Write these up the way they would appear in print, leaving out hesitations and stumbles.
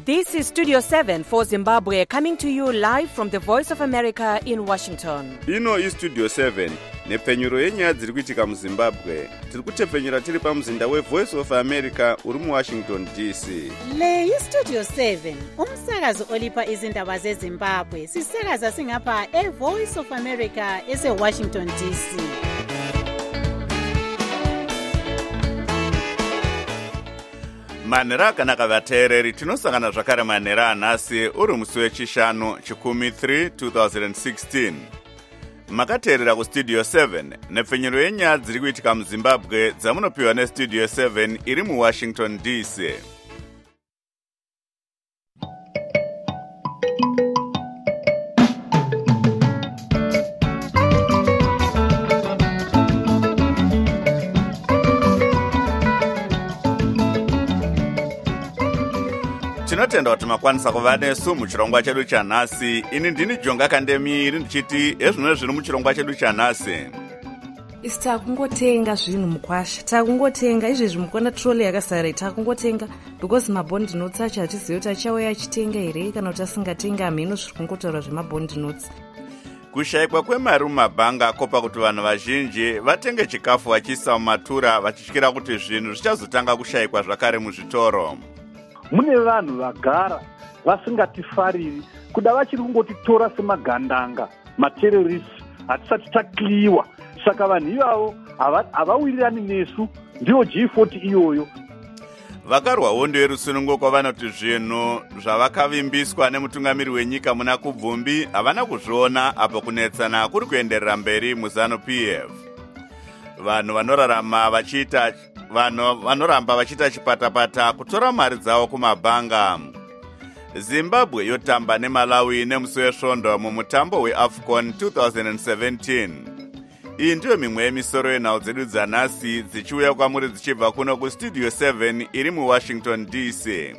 This is Studio 7 for Zimbabwe, coming to you live from the Voice of America in Washington. Ino is Studio 7, nepfenyuro yenyaya dziri kuitika muZimbabwe. Tiri kutepfenyura tiri pamuzinda weVoice of America uri muWashington DC. Le iStudio 7, umsakazo olipa izindaba zeZimbabwe. Sisakaza singapha eVoice of America eseWashington DC. Manhero akanaka vateereri, tinosangana zvakare manhero anhasi uri musi wechishanu chikumi 3 2016. Makateerera kuStudio 7 nepfenyuro yenyaya dziri kuitika muZimbabwe dzamunopiwa neStudio 7 iri muWashington DC. Tinotenda kuti makwanisa kuva nesu muchirongwa chedu chanhasi. Ini ndini Jonga Kandemiri ndichiti ezvino zviri muchirongwa chedu chanhasi. Isi takungotenga zvinhu mukwasha, takungotenga izvezvi mukona trole yakasara, takungotenga because mabondi notes acho hatizivi kuti achauya achitenga here kana kuti asingatenga. Hameno zviri kungotaura zvemabondi notes. Kushayikwa kwemari mumabhanga kopa kuti vanhu vazhinji vatenge chikafu vachiisa mumatura vachityira kuti zvinhu zvichazotanga kushayikwa zvakare muzvitoro. Mune vanhu vagara vasingatifariri kuda vachiri kungotitora semagandanga, materrorists, hatisati takliwa. Saka vanhu ivavo havawirirani nesu, ndiyo G40 iyoyo. Vakarwa hondo yerusununguko vanoti zvinhu zvavakavimbiswa nemutungamiri wenyika muna kubvumbi havana kuzviona apo kunetsana kuri kuenderera mberi muZANU-PF. Vanhu vanoramba vachiita chipatapata kutora mari dzavo kumabhanga. Zimbabwe yotamba neMalawi nemusi wesvondo mumutambo weAFCON 2017. Iyi ndiyo mimwe yemisoro yenhau dzedu dzanhasi dzichiuya kwamuri dzichibva kuno kuStudio 7 iri muWashington DC.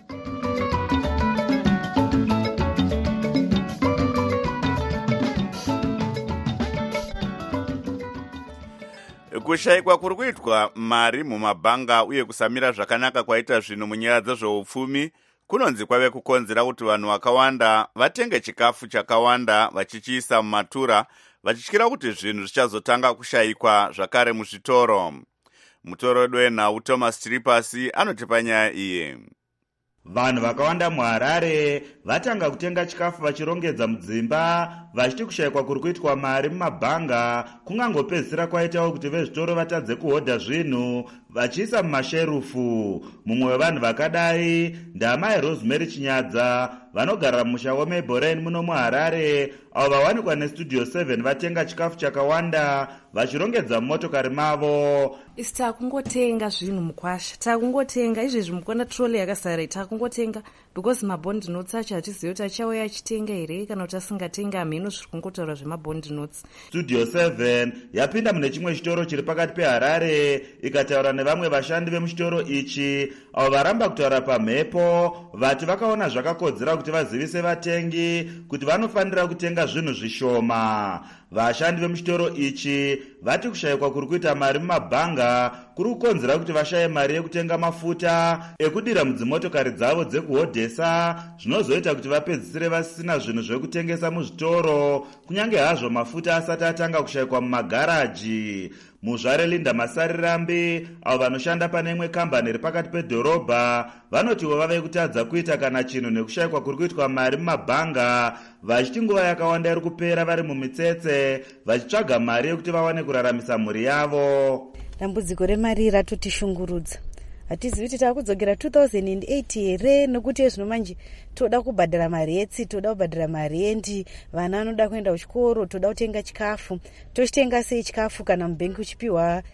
Kushayikwa kuri kuitwa mari mumabhanga uye kusamira zvakanaka kwaita zvinhu munyaya dzezveupfumi kunonzi kwave kukonzera kuti vanhu vakawanda vatenge chikafu chakawanda vachichiisa mumatura vachityira kuti zvinhu zvichazotanga kushayikwa zvakare muzvitoro. Mutorodi wenhau Thomas Tripas anotipa nyaya iyi. Vanhu vakawanda muHarare vatanga kutenga chikafu vachirongedza mudzimba vachiti kushayikwa kuri kuitwa mari mumabhanga kungangopedzisira kwaitawo kuti vezvitoro vatadze kuhodha zvinhu vachiisa mumasherufu. Mumwe wevanhu vakadai ndamai Rosemary Chinyadza vanogarira mumusha weMayborough muno muHarare, avo vawanikwa neStudio 7 vatenga chikafu chakawanda vachirongedza mumotokari mavo. Isi takungotenga zvinhu mukwasha, takungotenga izvezvi mukona trole yakasara, takungotenga because mabondi notes acho hatizivi kuti achauya achitenga here kana kuti asingatenga. Hameno zviri kungotaura zvemabondi notes. Studio 7 yapinda mune chimwe chitoro chiri pakati peHarare ikataura nevamwe vashandi vemuchitoro ichi avo varamba kutaura pamhepo vati vakaona zvakakodzera kuti vazivise vatengi kuti vanofanira kutenga zvinhu zvishoma. Vashandi vemuchitoro ichi vati kushayikwa kuri kuita mari mumabhanga kuri kukonzera kuti vashaye mari yekutenga mafuta ekudira mudzimotokari dzavo dzekuhodhesa, zvinozoita kuti vapedzisire vasina zvinhu zvekutengesa muzvitoro kunyange hazvo mafuta asati atanga kushayikwa mumagaraji. Muzvare Linda Masarirambi avo vanoshanda pane imwe kambani iri pakati pedhorobha vanotiwo vave kutadza kuita kana chinhu nekushayikwa kuri kuitwa mari mumabhanga, vachiti nguva yakawanda iri kupera vari mumitsetse vachitsvaga mari yekuti vawane kuraramisa mhuri yavo. Dambudziko remari ratotishungurudza. Hatizivi kuti takudzokera 2008 here, nokuti zvino manje toda kubhadhara mari yetsi, toda kubhadhara mari yendi, vana vanoda kuenda kuchikoro, toda kutenga chikafu. Tochitenga sei chikafu kana mubhengi uchipiwa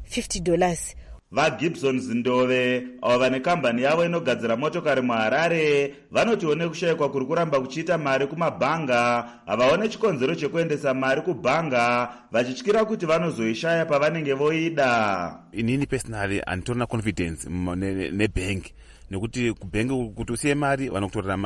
$50? VaGibson Zindove avo vane kambani yavo inogadzira motokari muHarare vanotiwo nekushayikwa kuri kuramba kuchiita mari kumabhanga havaone chikonzero chekuendesa mari kubhanga vachityira kuti vanozoishaya pavanenge voida. Inini personally handitorina confidence nebhengi nekuti kubhengi kuti usiye mari vanokutorera mari,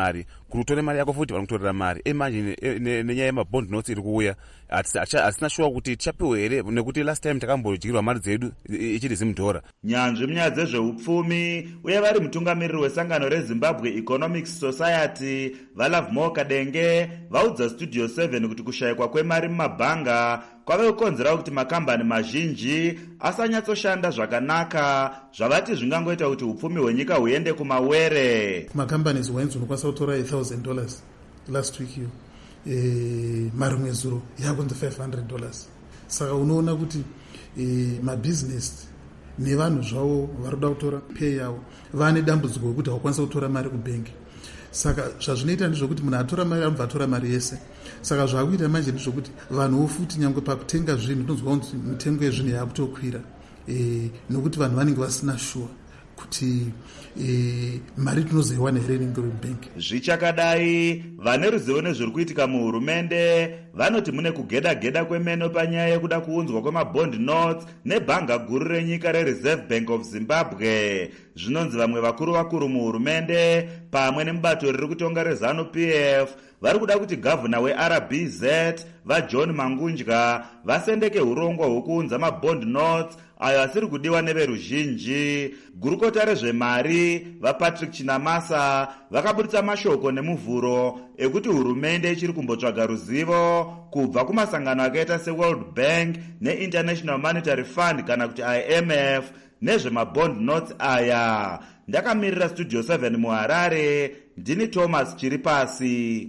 kuti utore mari yako futi vanokutorera mari manje nenyaya yemabond notes iri kuuya hatisina shuwa kuti tichapiwa here nekuti last time takambodyirwa mari dzedu ichiri $0. nyanzvi munyaya dzezveupfumi uye vari mutungamiriri wesangano rezimbabwe economic society valavmo kadenge vaudza studio 7 kuti kushayikwa kwemari mumabhanga kwave kukonzera kuti makambani mazhinji asanyatsoshanda zvakanaka zvavati zvingangoita kuti upfumi hwenyika huende kumawere. Companies wainzi unokwanisa kutora $1,000 last week iyo mari mwezuro yakunzi $500. Saka unoona kuti mabusiness nevanhu zvavo vari kuda kutora pay yavo vane dambudziko rekuti havakwanisa kutora mari kubhengi. Saka zvazvinoita ndezvokuti munhu atora mari anobva atora mari yese. Saka zvakuita manje ndezvokuti vanhuwo futi nyangwe pakutenga zvinhu tinonzwa kuti mitengo yezvinhu yakutokwira nokuti vanhu vanenge vasina shuwa kuti mari tinozoiwana here rinenge rebhengi. Zvichakadai vane ruzivo nezviri kuitika muhurumende vanoti mune kugeda-geda kwemeno panyaya yekuda kuunzwa kwemabond notes nebhanga guru renyika rereserve bank of zimbabwe. Zvinonzi vamwe vakuru muhurumende pamwe nemubato riri kutonga rezanu-pf vari kuda kuti gavhuna weRBZ vaJohn Mangunja vasendeke urongwa hwekuunza mabond notes ayo asiri kudiwa neveruzhinji. Gurukota rezvemari vaPatrick Chinamasa vakaburitsa mashoko nemuvhuro ekuti hurumende ichiri kumbotsvaga ruzivo kubva kumasangano akaita seWorld Bank neInternational Monetary Fund kana kuti IMF nezvemabond notes aya. Ndakamirira Studio 7 muHarare, ndini Thomas Chiripasi.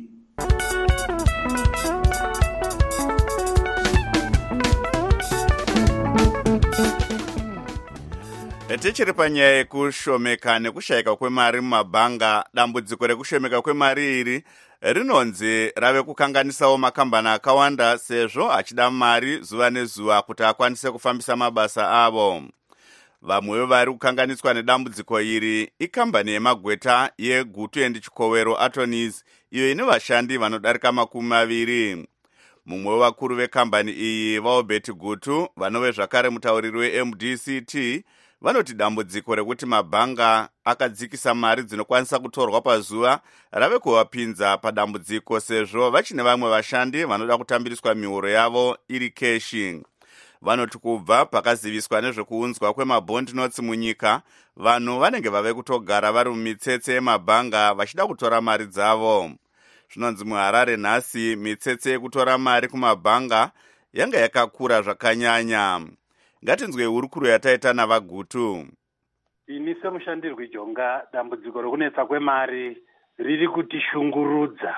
Tichiri panyaya yekushomeka nekushayika kwemari mumabhanga, dambudziko rekushomeka kwemari iri rinonzi rave kukanganisawo makambani akawanda sezvo achida mari zuva nezuva kuti akwanise kufambisa mabasa avo. Vamwe vari kukanganiswa nedambudziko iri ikambani yemagweta yeGutu and Chikowero Attorneys iyo ine vashandi vanodarika 20. Mumwe wevakuru vekambani iyi vaObert Gutu vanove zvakare mutauriri weMDCT vanoti dambudziko rekuti mabhanga akadzikisa mari dzinokwanisa kutorwa pazuva rave kuvapinza padambudziko sezvo vachine vamwe vashandi vanoda kutambiriswa mihoro yavo iri keshi. Vanoti kubva pakaziviswa nezvekuunzwa kwemabond notes munyika, vanhu vanenge vave kutogara vari mumitsetse yemabhanga vachida kutora mari dzavo. Zvinonzi muHarare nhasi mitsetse yekutora mari kumabhanga yanga yakakura zvakanyanya. Ngatinzwe hurukuro yataita navaGutu. Ini semushandirwi Jonga, dambudziko rokunetsa kwemari riri kutishungurudza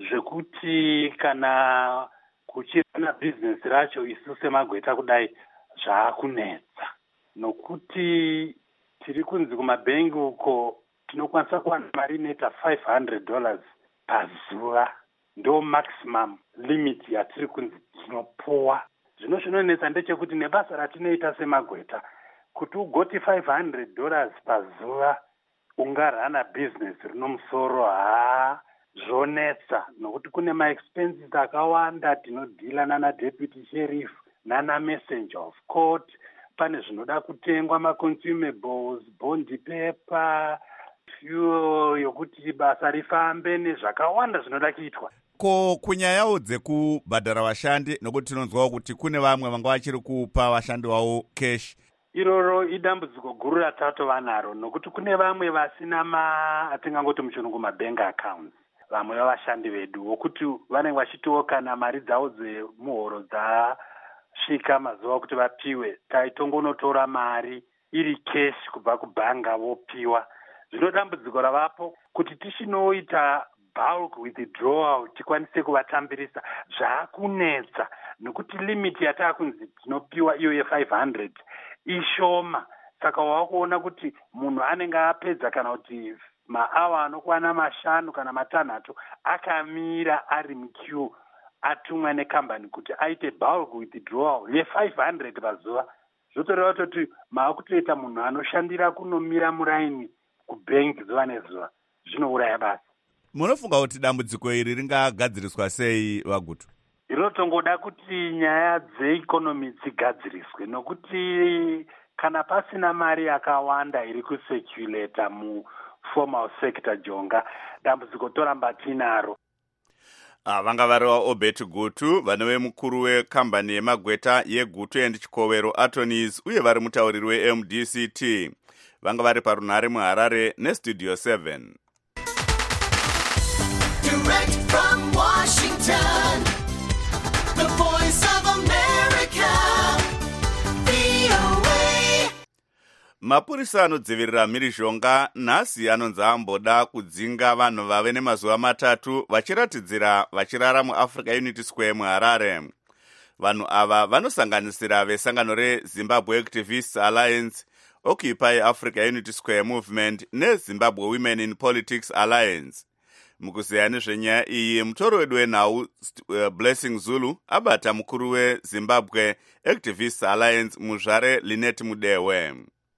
zvekuti kana kuchirana business racho isu semagweta kudai zvaakunetsa, nokuti tiri kunzi kumabhengi uko tinokwanisa kuwana mari inoita $500 pazuva, ndo maximum limit yatiri kunzi tinopuwa. Zvino zvinonetsa ndechekuti nebasa ratinoita semagweta kuti ugoti $500 pazuva ungarana business rinomusoro zvonetsa, nokuti kune ma-expenses akawanda. Tinodhila nana deputy sheriff nana messenger of court, pane zvinoda kutengwa ma-consumables, bond paper, fuel yokuti basa rifambe nezvakawanda zvinoda kuitwa. Ko kunyayawo dzekubhadhara vashandi, nokuti tinonzwawo kuti kune vamwe vanga vachiri kupa vashandi wavo cash. Iroro idambudziko guru ratatova naro, nokuti kune vamwe vasina atingangoti muchirungu mabank accounts. Vamwe vavashandi vedu wokuti vanenge vachitiwo kana mari dzavo dzemuhoro dzasvika mazuva okuti vapiwe, taitongonotora mari iri cash kubva kubhanga vopiwa. Zvino dambudziko ravapo kuti tichinoita bulk withdrawal tikwanise kuvatambirisa zvaakunetsa, nokuti limit yataakunzi tinopiwa iyo ye$500 ishoma. Saka wakuona kuti munhu anenge apedza kana kuti maawa anokwana 5 kana 6 akamira ari muqueue atumwa nekambani kuti aite bulk withdrawal ye$500 pazuva. Zvotoreva kuti maakutoita munhu anoshandira kunomira muraini kubhengi zuva nezuva, zvinouraya basa. Munofunga kuti dambudziko iri ringagadziriswa sei vaGutu? Rinotongoda kuti nyaya dzeikonomi dzigadziriswe, nokuti kana pasina mari yakawanda iri kuseculata informal sector jonga, dambudziko toramba tinaro. Vanga variwa Obet Gutu, vanove mukuru wekambani yemagweta yeGutu and Chikovero Attorneys uye vari mutauriri weMDCT. Vanga vari parunhare muHarare neStudio 7. Direct from Washington, the voice of America, VOA. Mapurisa anodzivirira mhirizhonga nhasi anonzi amboda kudzinga vanhu vave nemazuva matatu vachiratidzira vachirara muAfrica Unity Square muHarare. Vanhu ava vanosanganisira vesangano reZimbabwe Activists Alliance, Occupy Africa Unity Square Movement neZimbabwe Women in Politics Alliance. Mukuziya nezvenyaya iyi, mutoro wedu wenhau Blessing Zulu abata mukuru weZimbabwe Activists Alliance Muzvare Linet Mudewe.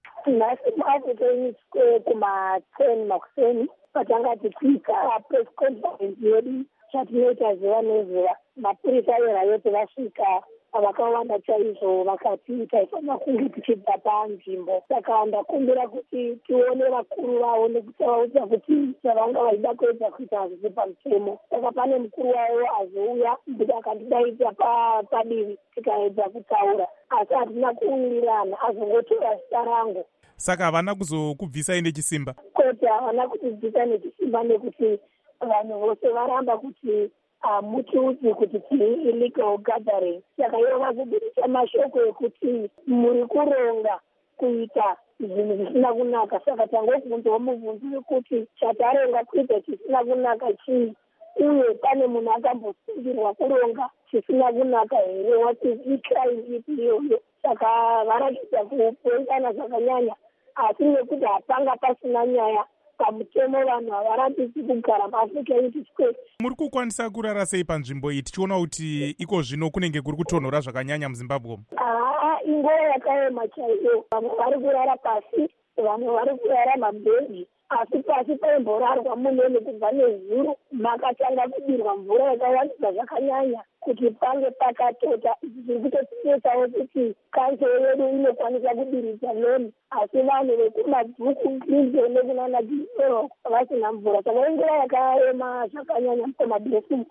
Nhasi muAfrica Unity Square kuma-10 makuseni patanga tichiita press conference yedu chatinoita zuva nezuva. Mapurisa era yose vasvika vakawanda chaizvo, vakati taifanira kunge tichibva panzvimbo. Saka ndakumbira kuti tione vakuru vavo nekutaudza kuti zvavanga vachida kuedza kuita hazvisi pamutemo. Saka pane mukuru wavo azouya kuti akandidaidza padivi tikaedza kutaura, asi hatina kuwirirana, azongotora zita rangu. Saka havana kuzokubvisai nechisimba? Kwete, havana kutibvisa nechisimba nekuti vanhu vose varamba kuti mutiudzi kuti illegal gathering. Saka ivo vakubudisa mashoko ekuti muri kuronga kuita zvinhu zvisina kunaka. Saka tangobvunzawo mubvunzo wekuti chataronga kuita chisina kunaka chii, uye pane munhu akambosungirwa kuronga chisina kunaka here, what is crime ipi iyoyo. Saka varatidza kupoisana zvakanyanya, asi nekuti hapanga pasina nyaya pamutemo vanhu havaratidzi kugara muAfrica Unity Square. Muri kukwanisa kurara sei panzvimbo iyi tichiona kuti iko zvino kunenge kuri kutonhora zvakanyanya muZimbabwe? Inguva yakaoma chaiyo. Vamwe vari kurara pasi, vamwe vari kurara mabhedhi, asi pasi paimborarwa munene kubva nezuro. Makatanga kudirwa mvura yakawandisa zvakanyanya kuti pange pakatota. Izvi zviri kutotinetsawo kuti kansero yedu inokwanisa kudiridza loni, asi vanhu vekumabvuku Greenville nekunana Gisoro vasina mvura. Saka inguva yakaoma zvakanyanya mukomaBlessing.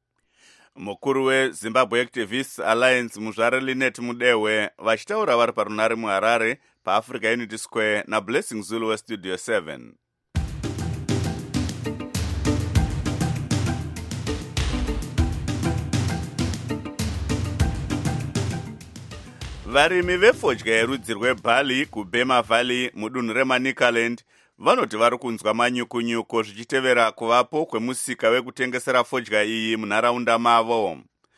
Mukuru weZimbabwe Activists Alliance Muzvare Linet Mudewe vachitaura vari parunhare muHarare paAfrica Unity Square naBlessing Zulu weStudio 7. Varimi vefodya yerudzi rweBali kuBema Valley mudunhu reManicaland vanoti vari kunzwa manyukunyuko zvichitevera kuvapo kwemusika wekutengesera fodya iyi munharaunda mavo.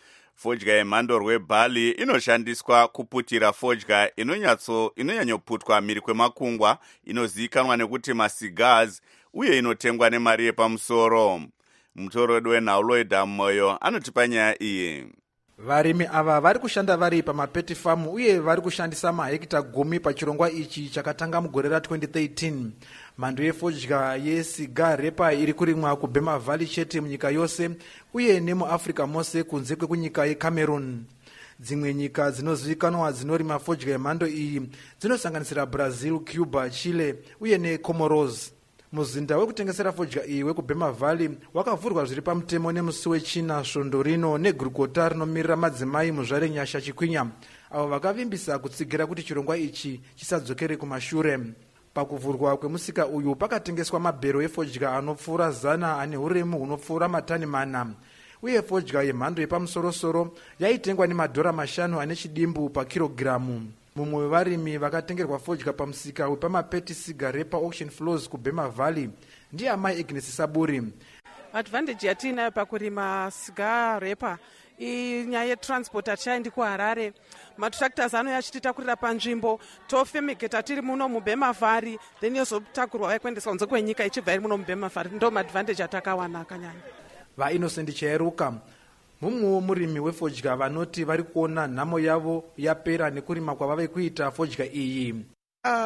Fodya yemhando rweBali inoshandiswa kuputira fodya inonyanyoputwa mhiri kwemakungwa inozivikanwa nekuti macigars uye inotengwa nemari yepamusoro. Mutoro wedu wenhau Loida Moyo anotipa nyaya iyi. Varimi ava vari kushanda vari pamapeti famu uye vari kushandisa mahekita 10 pachirongwa ichi chakatanga mugore ra2013. Mhando yefodya yesigar repa iri kurimwa kuBema Valley chete munyika yose uye nemuAfrica mose kunze kwekunyika yeCameroon. Dzimwe nyika dzinozivikanwa dzinorima fodya yemhando iyi dzinosanganisira Brazil, Cuba, Chile uye neComoros. Muzinda wekutengesera fodya iyi wekuBema Valley wakavhurwa zviri pamutemo nemusi wechina svondo rino negurukota rinomirira madzimai Muzvare Nyasha Chikwinya, avo vakavimbisa kutsigira kuti chirongwa ichi chisadzokere kumashure. Pakuvhurwa kwemusika uyu pakatengeswa mabhero efodya anopfuura 100 ane uremu hunopfuura matani 4, uye fodya yemhando yepamusorosoro yaitengwa $5 ane chidimbu pakirogiramu. Mumwe wevarimi vakatengerwa fodya pamusika wepamapeti cigar repa auction floors kuBema Valley ndiye amai Agnes Saburi. Advantage yatinayo pakurima cigar repa inyaya yetransport. Hatichaendi kuHarare, matractors anouya achititakurira panzvimbo, tofemigeta tiri muno muBema Valley, then yozotakurwa yakuendeswa kunze kwenyika ichibva iri muno muBema Valley. Ndo maadvantage atakawana akanyanya. VaInnocent Chairuka mumwewo murimi wefodya vanoti vari kuona nhamo yavo yapera nekurima kwavave kuita fodya iyi.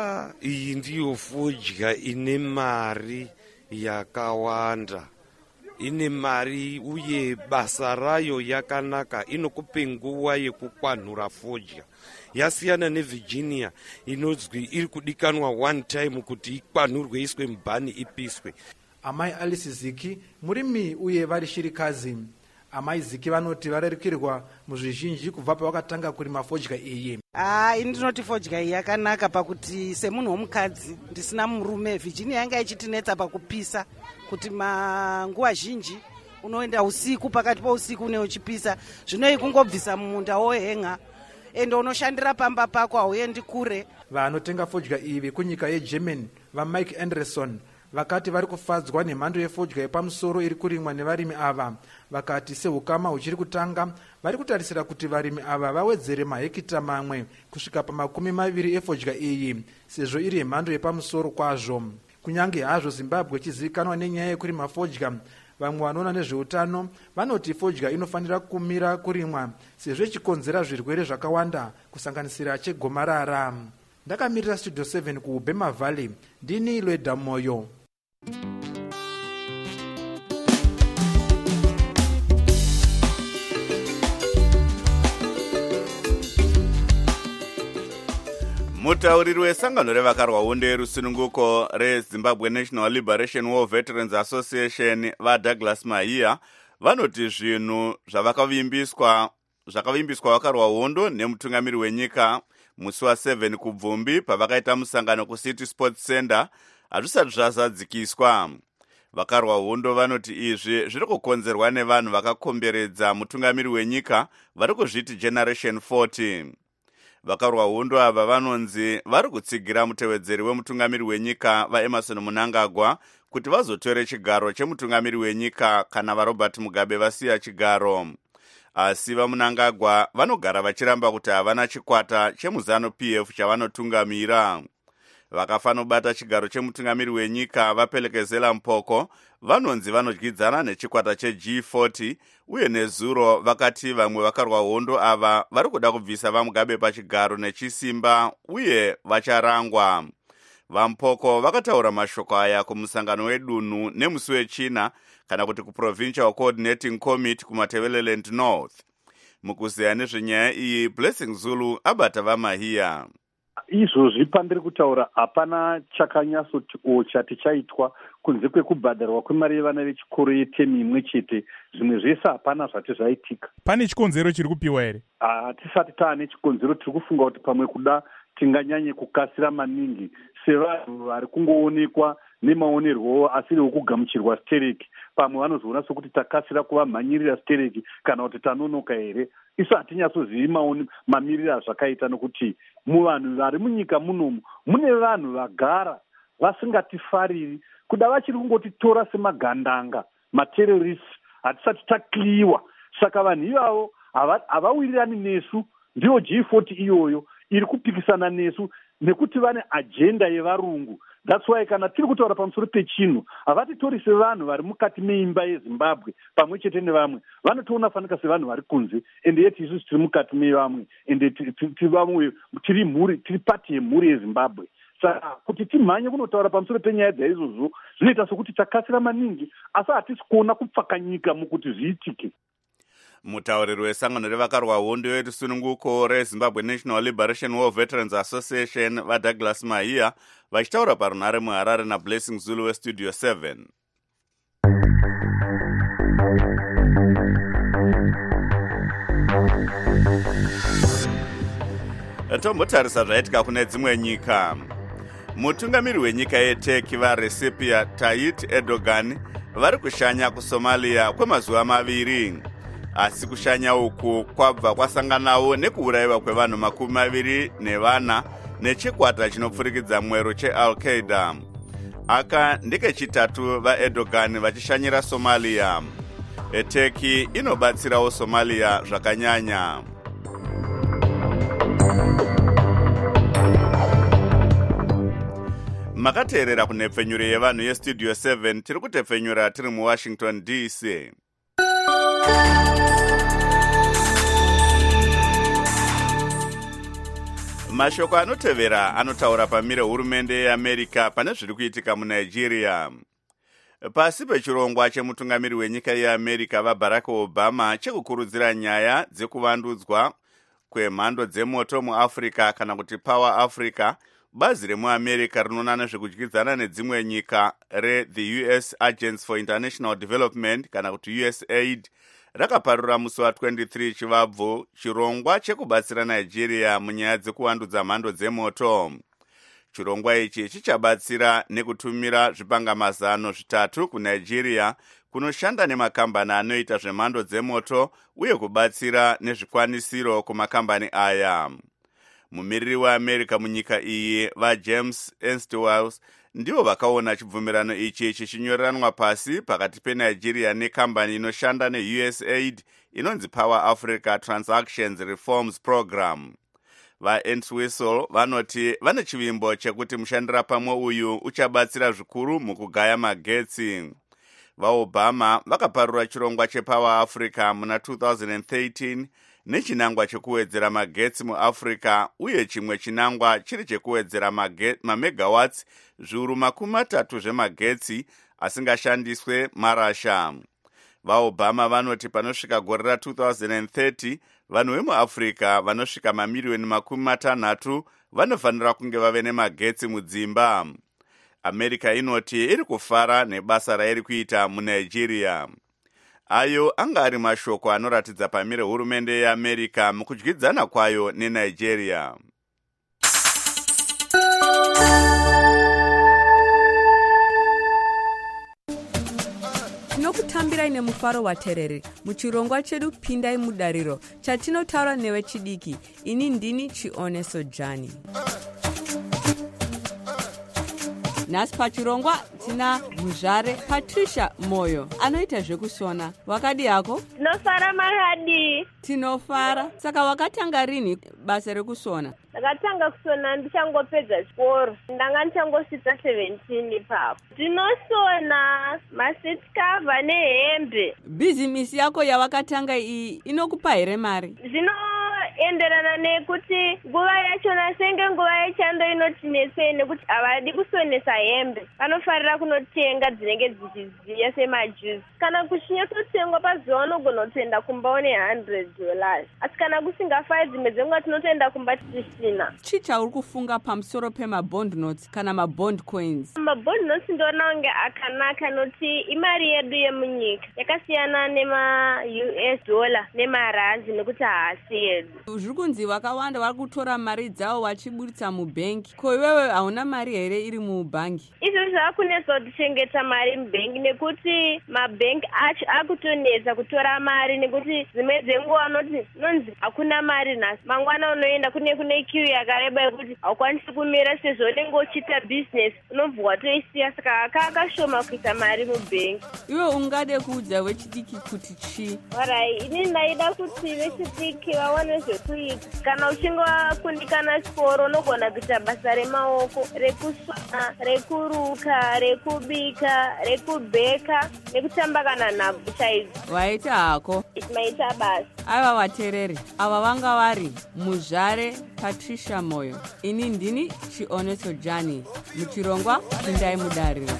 Iyi ndiyo fodya ine mari yakawanda ine mari uye basa rayo yakanaka, inokupe nguva yekukwanhura fodya. Yasiyana neVirginia inonzwi iri kudikanwa one time kuti ikwanhurwe iswe mubhani ipiswe. Amai Alice Ziki murimi uye vari shirikazi. Amai Ziki vanoti varerukirwa muzvizhinji kubva pavakatanga kurima fodya iyi. Ini ndinoti fodya iyi yakanaka pakuti semunhu womukadzi ndisina murume, Virginia yanga ichitinetsa pakupisa kuti manguva zhinji unoenda usiku, pakati pausiku une uchipisa. Zvino ikungobvisa mumunda wohenga ende unoshandira pamba pako, hauendi kure. Vanotenga fodya iyi kunyika yeGermany vaMike Anderson vakati vari kufadzwa nemhando yefodya yepamusoro iri kurimwa nevarimi ava. Vakati sehukama huchiri kutanga, vari kutarisira kuti varimi ava vawedzere mahekita mamwe kusvika pa20 efodya iyi, sezvo iri yemhando yepamusoro kwazvo. Kunyange hazvo Zimbabwe ichizivikanwa nenyaya yekurima fodya, vamwe vanoona nezveutano vanoti fodya inofanira kumira kurimwa sezvo ichikonzera zvirwere zvakawanda kusanganisira chegomarara. Ndakamirira Studio 7 kuUbhema Valley, ndini Lweda Moyo. Mutauriri wesangano revakarwa hondo yerusununguko reZimbabwe National Liberation War Veterans Association vaDouglas Mahia vanoti zvinhu zvakavimbiswa vakarwa hondo nemutungamiri wenyika musi wa7 kuBvumbi pavakaita musangano kuCity Sports Center hazvisati zvazadzikiswa. Vakarwa hondo vanoti izvi zviri kukonzerwa nevanhu vakakomberedza mutungamiri wenyika vari kuzviti Generation 40. Vakarwa hondo ava vanonzi vari kutsigira mutevedzeri wemutungamiri wenyika vaEmerson Mnangagwa kuti vazotore chigaro chemutungamiri wenyika kana vaRobert Mugabe vasiya chigaro. Asi vaMnangagwa vanogara vachiramba kuti havana chikwata chemuZanu PF chavanotungamira. Vakafanobata chigaro chemutungamiri wenyika vaPelekezela Mpoko vanonzi vanodyidzana nechikwata cheG40 uye nezuro vakati vamwe vakarwa hondo ava vari kuda kubvisa vaMugabe pachigaro nechisimba uye vacharangwa. VaMpoko vakataura mashoko aya kumusangano wedunhu nemusi weChina kana kuti kuProvincial Coordinating Committee kuMatabeleland North. Mukuziya nezvenyaya iyi Blessing Zulu abata vaMahia. Izvozvi pandiri kutaura hapana chakanyatsochati chaitwa kunze kwekubhadharwa kwemari yevana vechikoro yetemi imwe chete. Zvimwe zvese hapana zvati zvaitika. Pane chikonzero chiri kupiwa here? Hatisati taane chikonzero, tiri kufunga kuti pamwe kuda tinganyanye kukasira maningi sevanhu vari kungoonekwa nemaonerwo asiri okugamuchirwa stereki. Pamwe vanozoona sokuti takasira kuvamhanyirira stereki kana kuti tanonoka here. Isu hatinyatsozivi mamiriro azvakaita, nokuti muvanhu vari munyika munomu mune vanhu vagara vasingatifariri kuda vachiri kungotitora semagandanga, materrorists, hatisati takliwa. Saka vanhu ivavo havawirirani nesu. Ndiyo G40 iyoyo iri kupikisana nesu nekuti vane agenda yevarungu. That's why kana tiri kutaura pamusoro pechinhu havatitori sevanhu vari mukati meimba yeZimbabwe pamwe chete nevamwe. Vanotoona fanika sevanhu vari kunze, ende yeti isusu tiri mukati mevamwe, ende tiri mhuri, tiri pati yemhuri yeZimbabwe. Saka kuti timhanye kunotaura pamusoro penyaya dzaizvozvo zvinoita sokuti takasira maningi, asi hatisi kuona kupfakanyika mukuti zviitike. Mutauriri wesangano revakarwa hondo yerusununguko reZimbabwe National Liberation War Veterans Association vaDouglas Mahia vachitaura parunhare muHarare naBlessing Zulu weStudio 7. Tombotarisa zvaitika kune dzimwe nyika. Mutungamiri wenyika yeTurkey vaRecep Tayyip Erdogan vari kushanya kuSomalia kwemazuva 2. Asi kushanya uku kwabva kwasanganawo nekuurayiwa kwevanhu 24 nechikwata chinopfurikidza mwero cheAl-Qaeda. Aka ndekechitatu vaErdogan vachishanyira Somalia. Turkey inobatsirawo Somalia zvakanyanya. Makateerera kunhepfenyuro yevanhu yeStudio 7 tiri kutepfenyura tiri muWashington DC. Mashoko anotevera anotaura pamire hurumende yeAmerica pane zviri kuitika muNigeria. Pasi pechirongwa chemutungamiri wenyika yeAmerica vaBarack Obama chekukurudzira nyaya dzekuvandudzwa kwemhando dzemoto muAfrica kana kuti Power Africa, bazi remuAmerica rinoona nezvekudyidzana nedzimwe nyika re-The US Agency for International Development kana kuti USAID rakaparura musi wa23 chivabvu chirongwa chekubatsira Nigeria munyaya dzekuvandudza mhando dzemoto. Chirongwa ichi chichabatsira nekutumira zvipangamazano 3 kuNigeria kunoshanda nemakambani anoita zvemhando dzemoto uye kubatsira nezvikwanisiro kumakambani aya. Mumiriri weAmerica munyika iyi vaJames Enstwells ndivo vakaona chibvumirano ichi chichinyoreranwa pasi pakati peNigeria nekambani inoshanda neUSAID inonzi Power Africa Transactions Reforms Program. VaEntwistle vanoti vane chivimbo chekuti mushandira pamwe uyu uchabatsira zvikuru mukugaya magetsi. VaObama vakaparura chirongwa chePower Africa muna 2013 nechinangwa chekuwedzera magetsi muAfrica uye chimwe chinangwa chiri chekuwedzera mamegawatts zviuru 30 zvemagetsi asingashandiswe marasha. VaObama vanoti panosvika gore ra2030 vanhu vemuAfrica vanosvika mamiliyoni 60 vanofanira kunge vave nemagetsi mudzimba. America inoti iri kufara nebasa rairi kuita muNigeria. Ayo anga ari mashoko anoratidza pamire hurumende yeAmerica mukudyidzana kwayo neNigeria. Tinokutambirai nemufaro waterere muchirongwa chedu Pindai Mudariro chatinotaura newe chidiki. Ini ndini Chioneso Jani. Nhasi pachirongwa tina muzvare Patricia Moyo anoita zvekusona. Wakadi yako? Tinofara makadi. Tinofara. Saka wakatanga rini basa rekusona? Ndakatanga kusona ndichangopedza chikoro. Ndanga ndichangosvitsa 17 ipapo. Tinosona maset cover nehembe. Bhizinesi yako yawakatanga iyi inokupa here mari? Enderana nekuti nguva yachona senge nguva yechando inotinese nekuti havadi kusonesa hembe. Vanofarira kunotenga dzinenge dzichiziya semajuzi. Kana kuchinyatotengwa pazuva unogona kutoenda kumba une $100. Asi kana kusingafai dzimwe dzenguva tinotoenda kumba tichisina. Chii chauri kufunga pamusoro pemabond notes kana mabond coins? Mabond notes ndoona kunge akanaka noti imari yedu yemunyika. Yakasiyana nema-US dollar nemarandi nekuti haasi yedu. Zviri kunzi vakawanda vari kutora mari dzavo vachiburitsa mubhengi. Ko iwewe hauna mari here iri mubhangi? Izvo zvakunetsa kuchengeta mari mubhengi nekuti mabhengi acho akutonetsa kutora mari nekuti dzimwe dzenguva nonzi hakuna mari nhasi. Mangwana unoenda kune queue yakareba yekuti haukwanisi kumira sezvo unenge uchiita business unobva watoisiya. Saka akashoma kuita mari mubhengi. Iwe ungade kuudza vechidiki kuti chii? Warai, ini ndaida kuti vechidiki vaone zvekuita. Kana uchinge wakundikana chikoro unogona kuita basa remaoko rekusona, rekuruka, rekubika, rekubheka nekutamba kana nhabvu chaidzo. Waita hako? Maita basa. Aiva vatereri, ava vanga vari muzvare Patricia Moyo. Ini ndini Chioneso Jani muchirongwa Pindai Mudariro.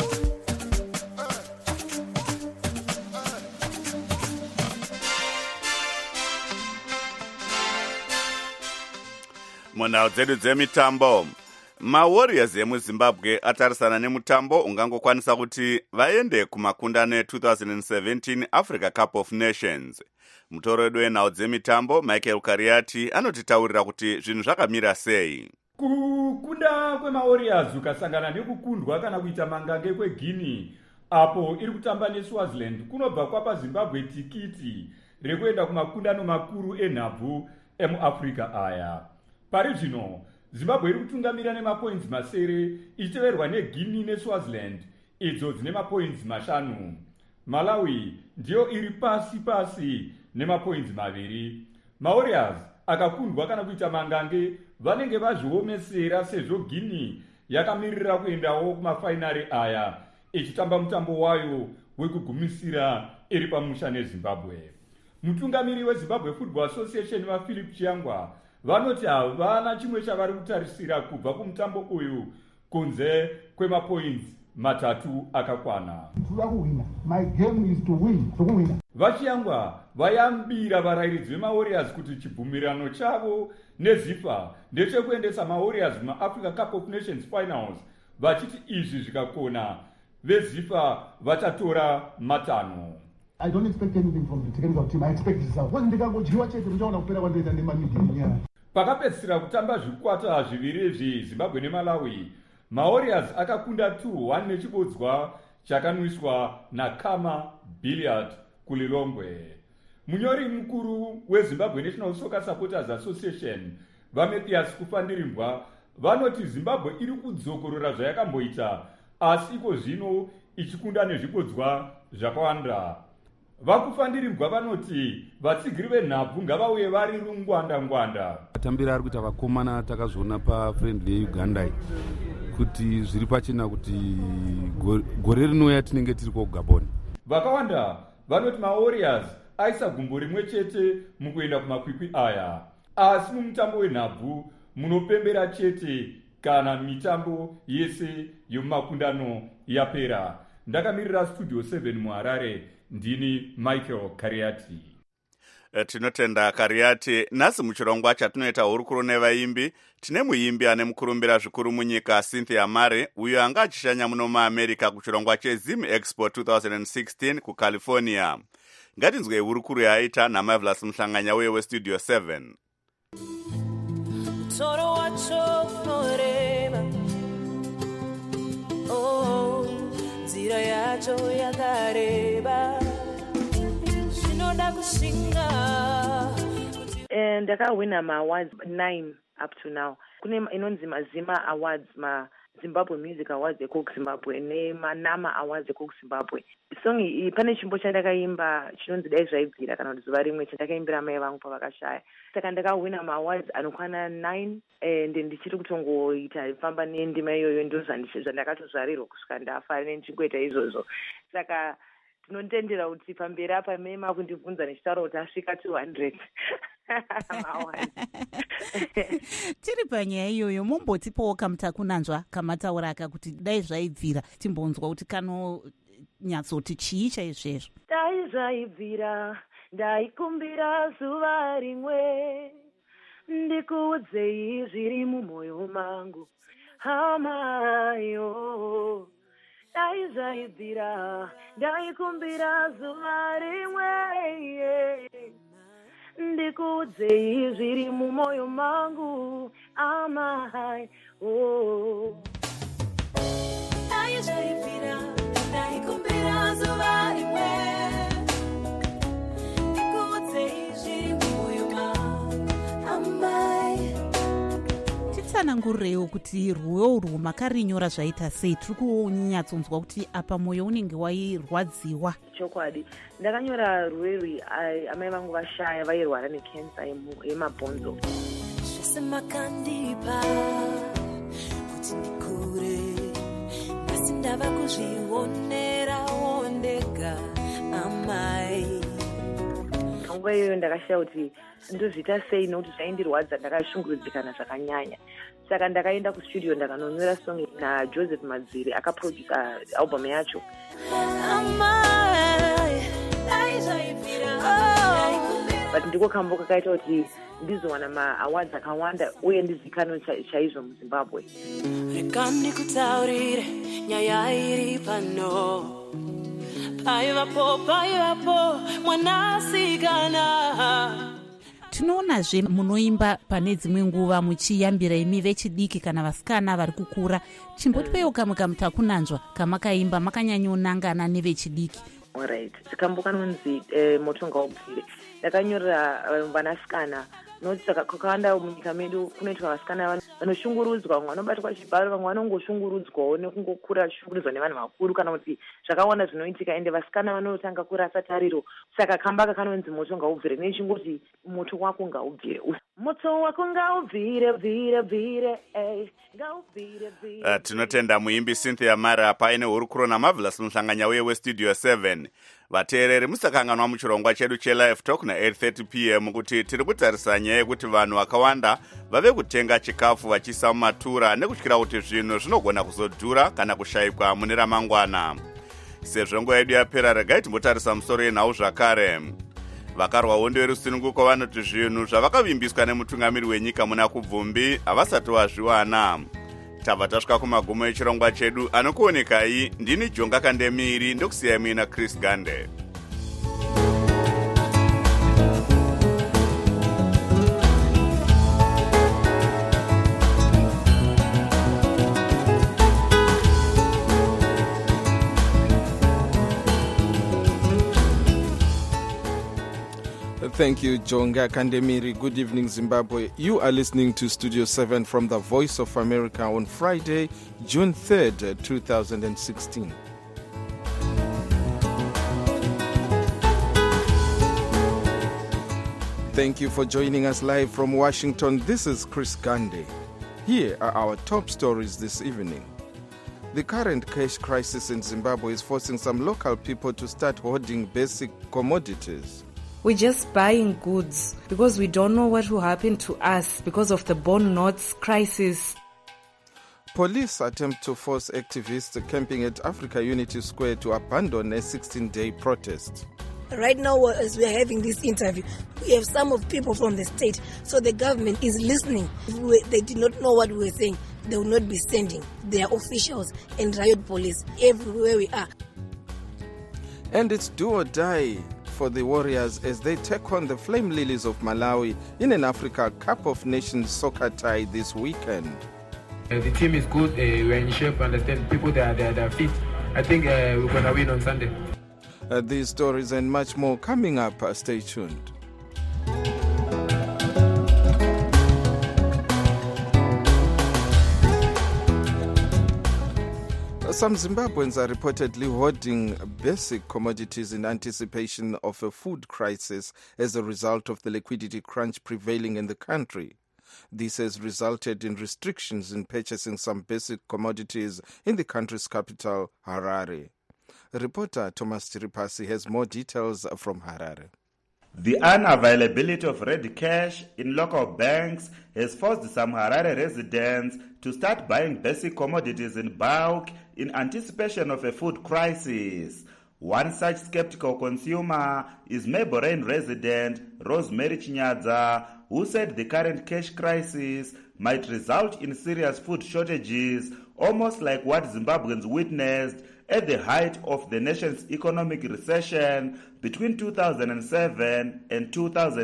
Munhau dzedu dzemitambo, maWarriors emuZimbabwe atarisana nemutambo ungangokwanisa kuti vaende kumakundano e2017 Africa Cup of Nations. Mutoro wedu wenhau dzemitambo Michael Kariati anotitaurira kuti zvinhu zvakamira sei. Kukunda kwemaWarriors ukasangana nekukundwa kana kuita mangange kweGuinea apo iri kutamba neSwaziland kunobva kwapa Zimbabwe tikiti rekuenda kumakundano makuru enhabvu emuAfrica aya. Pari zvino Zimbabwe iri kutungamira nemapoints masere ichiteverwa neGuinea neSwaziland idzo dzine mapoints 5. Malawi ndiyo iri pasi nemapoints 2. maWarriors akakundwa kana kuita mangange vanenge vazviomesera sezvo Guinea yakamirira kuendawo kumafainari aya ichitamba mutambo wayo wekugumisira iri pamusha neZimbabwe. Mutungamiri weZimbabwe Football Association vaPhilip Chiyangwa vanoti havana chimwe chavari kutarisira kubva kumutambo uyu kunze kwemapoints matatu akakwana. Toda kuwina. My game is to win. Tokuwina. Vachiyangwa vayambira varairidzi vemawarriors kuti chibvumirano chavo nezifa ndechekuendesa mawarriors mumaafrica cup of nations finals, vachiti izvi zvikakona vezifa vachatora matano. I don't expect anything from the technical team. I expect result. Kwani ndikangodyiwa chete muchaona kupera kwandoita nemanidini nyaya. Pakapedzisira kutamba zvikwata zviviri izvi Zimbabwe neMalawi, mawarriors akakunda 2-1 nechibodzwa chakanwiswa naKama Billiard kuLilongwe. Munyori mukuru weZimbabwe National Soccer Supporters Association, Vamethias Kufandirimbwa, vanoti Zimbabwe iri kudzokorora zvayakamboita, asi iko zvino ichikunda nezvibodzwa zvakawanda. Vakufandirimbwa vanoti vatsigiri venhabvu ngavauye vari rungwanda-ngwanda. Atambira ari kuita vakomana takazviona pafriendly yeUganda kuti zviri pachena kuti gore rinouya tinenge tiri kuGabon. Vakawanda vanoti mawarriors aisa gumbo rimwe chete mukuenda kumakwikwi aya, asi mumutambo wenhabvu munopembera chete kana mitambo yese yomumakundano yapera. Ndakamirira Studio 7 muHarare, ndini Michael Kariati. Tinotenda Kariati. Nhasi muchirongwa chatinoita hurukuro nevaimbi, tine muimbi ane mukurumbira zvikuru munyika Cynthia Mare, uyo anga achishanya muno muAmerica kuchirongwa cheZim Expo 2016 kuCalifornia. Ngatinzwe hurukuro yaita naMarvelous Mhlanganya uye weStudio 7. Toro wacho unorema, oh, nzira yacho yakareba, zvinoda kushinga. Ndakawina ma-awards 9 up to now. Kune inonzi maZima Awards, Zimbabwe Music Awards ekuZimbabwe nemanama Awards ekuZimbabwe. Song iyi pane chimbo chandakaimba chinonzi Dai Zvaibvira kana kuti zuva rimwe chandakaimbira mai vangu pavakashaya. Saka ndakawina ma-awards anokwana 9 ende ndichiri kutongoita famba nendima iyoyo ndo zvandakatozvarirwa kusvika ndafa ndichingoita izvozvo. Saka tinotendera kuti pamberi apa mema kundibvunza nechitaura kuti asvika 200. Tiri panyaya iyoyo mombotipowo kamutakunanzva kamataura aka kuti dai zvaibvira timbonzwa kuti kanonyatsoti chii chaizvezvo. Dai zvaibvira ndaikumbira zuva rimwe ndikuudzei zviri mumwoyo mangu hamayo. Dai zvaibvira ndaikumbira zuva rimwe ndikuudzei zviri mumwoyo mangu amai oh. Dai zvaibvira ndaikumbira zuva rimwe ndikuudzei zviri mumwoyo mangu amai. Titsanangureiwo kuti rwuwo urwu makarinyora zvaita sei. Tiri kunyatsonzwa kuti apa mwoyo unenge wairwadziwa. Chokwadi ndakanyora rwuwerwi amai vangu vashaya vairwara nekensa yemabhonzo. Zvese makandipa kuti ndikure, asi ndava kuzvionerawo ndega amai. Nguva iyoyo ndakashaya kuti ndozviita sei nokuti zvaindirwadza, ndakashungurudzikana zvakanyanya. Saka ndakaenda kustudio ndakanonyora song naJoseph Madziri akaprodusa album yacho. But ndiko kambo kakaita kuti ndizowana ma-awards akawanda uye ndizikanwe chaizvo muZimbabwe. Reka ndikutaurire nyaya iri pano, paivapo mwanasikana. Tinoonazve munoimba pane dzimwe nguva muchiyambira imi vechidiki kana vasikana vari kukura. Chimbotipewo kamwe kamutakunanzva kamakaimba makanyanyonangana nevechidiki. Alright, chikambo kanonzi moto ngaubvire. Ndakanyorera vanasikana nokuti kakawanda munyika medu kunoitwa vasikana vanoshungurudzwa, vamwe vanobatwa chibharo, vamwe vanongoshungurudzwawo nekungokura achishungurudzwa nevanhu vakuru kana kuti zvakawanda zvinoitika, ende vasikana vanotanga kurasa tariro. Saka kamba kanonzi moto ngaubvire nechingoti moto wako ngaubvire. moto wako ngaubvire tinotenda muimbi Cynthia Mara paine hurukuro naMarvelous muhlanganya uye westudio 7. vateereri musakanganwa muchirongwa chedu chelive talk na8:30 p.m. kuti tiri kutarisa nyaya yekuti vanhu vakawanda vave kutenga chikafu vachiisa mumatura nekutyira kuti zvinhu zvinogona kuzodhura kana kushayikwa mune ramangwana. Sezvo nguva yedu yapera, regai timbotarisa musoro yenhau zvakare. Vakarwa hondo yerusununguko vanoti zvinhu zvavakavimbiswa nemutungamiri wenyika muna kubvumbi havasati vazviwana. Tabva tasvika kumagumo echirongwa chedu. Anokuonekai ndini Jonga Kandemiri, ndokusiyai muina Chris Gande. Thank you, Jonga Kandemiri. Good evening, Zimbabwe. You are listening to Studio 7 from the Voice of America on Friday, June 3rd, 2016. Thank you for joining us live from Washington. This is Chris Gande. Here are our top stories this evening. The current cash crisis in Zimbabwe is forcing some local people to start hoarding basic commodities. We're just buying goods because we don't know what will happen to us because of the bond notes crisis. Police attempt to force activists camping at Africa Unity Square to abandon a 16-day protest. Right now, as we're having this interview, we have some of people from the state, so the government is listening. If they did not know what we were saying, they will not be sending their officials and riot police everywhere we are. And it's do or die for the Warriors as they take on the Flame Lilies of Malawi in an Africa Cup of Nations soccer tie this weekend. The team is good. We're in shape. Understand people they are fit. I think we're going to win on Sunday. These stories and much more coming up. Stay tuned. Some Zimbabweans are reportedly hoarding basic commodities in anticipation of a food crisis as a result of the liquidity crunch prevailing in the country. This has resulted in restrictions in purchasing some basic commodities in the country's capital, Harare. Reporter Thomas Chiripasi has more details from Harare. The unavailability of ready cash in local banks has forced some Harare residents to start buying basic commodities in bulk in anticipation of a food crisis. One such skeptical consumer is Meborain resident Rosemary Chinyadza, who said the current cash crisis might result in serious food shortages, almost like what Zimbabweans witnessed at the height of the nation's economic recession between 2007 and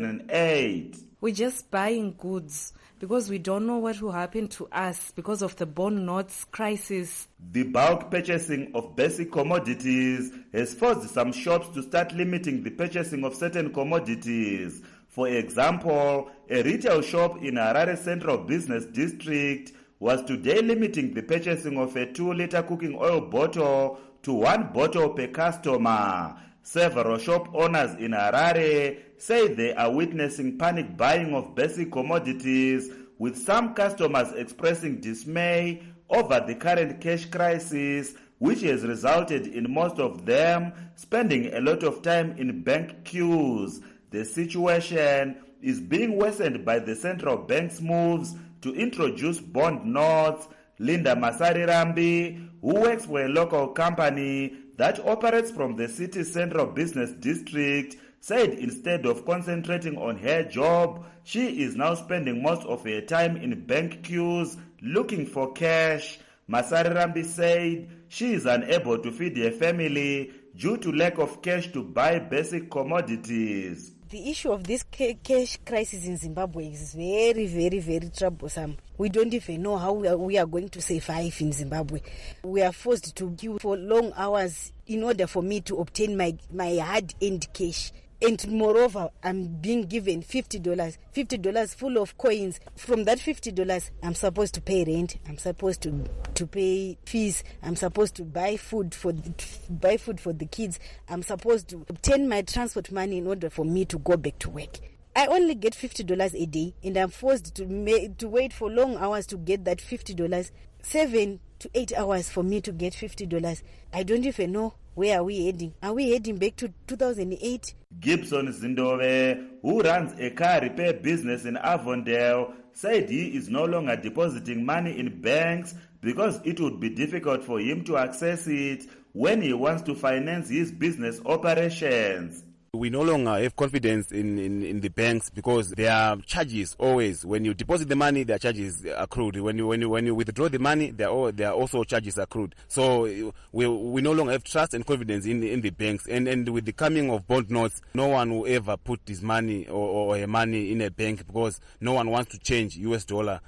2008. We're just buying goods because we don't know what will happen to us because of the bond notes crisis. The bulk purchasing of basic commodities has forced some shops to start limiting the purchasing of certain commodities. For example, a retail shop in Harare Central Business District was today limiting the purchasing of a 2-liter cooking oil bottle to 1 bottle per customer. Several shop owners in Harare say they are witnessing panic buying of basic commodities, with some customers expressing dismay over the current cash crisis, which has resulted in most of them spending a lot of time in bank queues. The situation is being worsened by the central bank's moves to introduce bond notes. Linda Masari-Rambi, who works for a local company that operates from the city's central business district, said instead of concentrating on her job, she is now spending most of her time in bank queues looking for cash. Masari-Rambi said she is unable to feed her family due to lack of cash to buy basic commodities. The issue of this cash crisis in Zimbabwe is very, very, very troublesome. We don't even know how we are going to survive in Zimbabwe. We are forced to queue for long hours in order for me to obtain my hard-earned cash. And moreover, I'm being given $50 full of coins. From that $50, I'm supposed to pay rent. I'm supposed to pay fees. I'm supposed to buy food for the kids. I'm supposed to obtain my transport money in order for me to go back to work. I only get $50 a day, and I'm forced to wait for long hours to get that $50. 7 to 8 hours for me to get $50. I don't even know where are we heading. Are we heading back to 2008? Gibson Zindove, who runs a car repair business in Avondale, said he is no longer depositing money in banks because it would be difficult for him to access it when he wants to finance his business operations. We no longer have confidence in the banks because there are charges always. When you deposit the money, there are charges accrued. When you withdraw the money, there are also charges accrued. So we no longer have trust and confidence in the banks. And with the coming of bond notes, no one will ever put his money or money in a bank because no one wants to change US dollar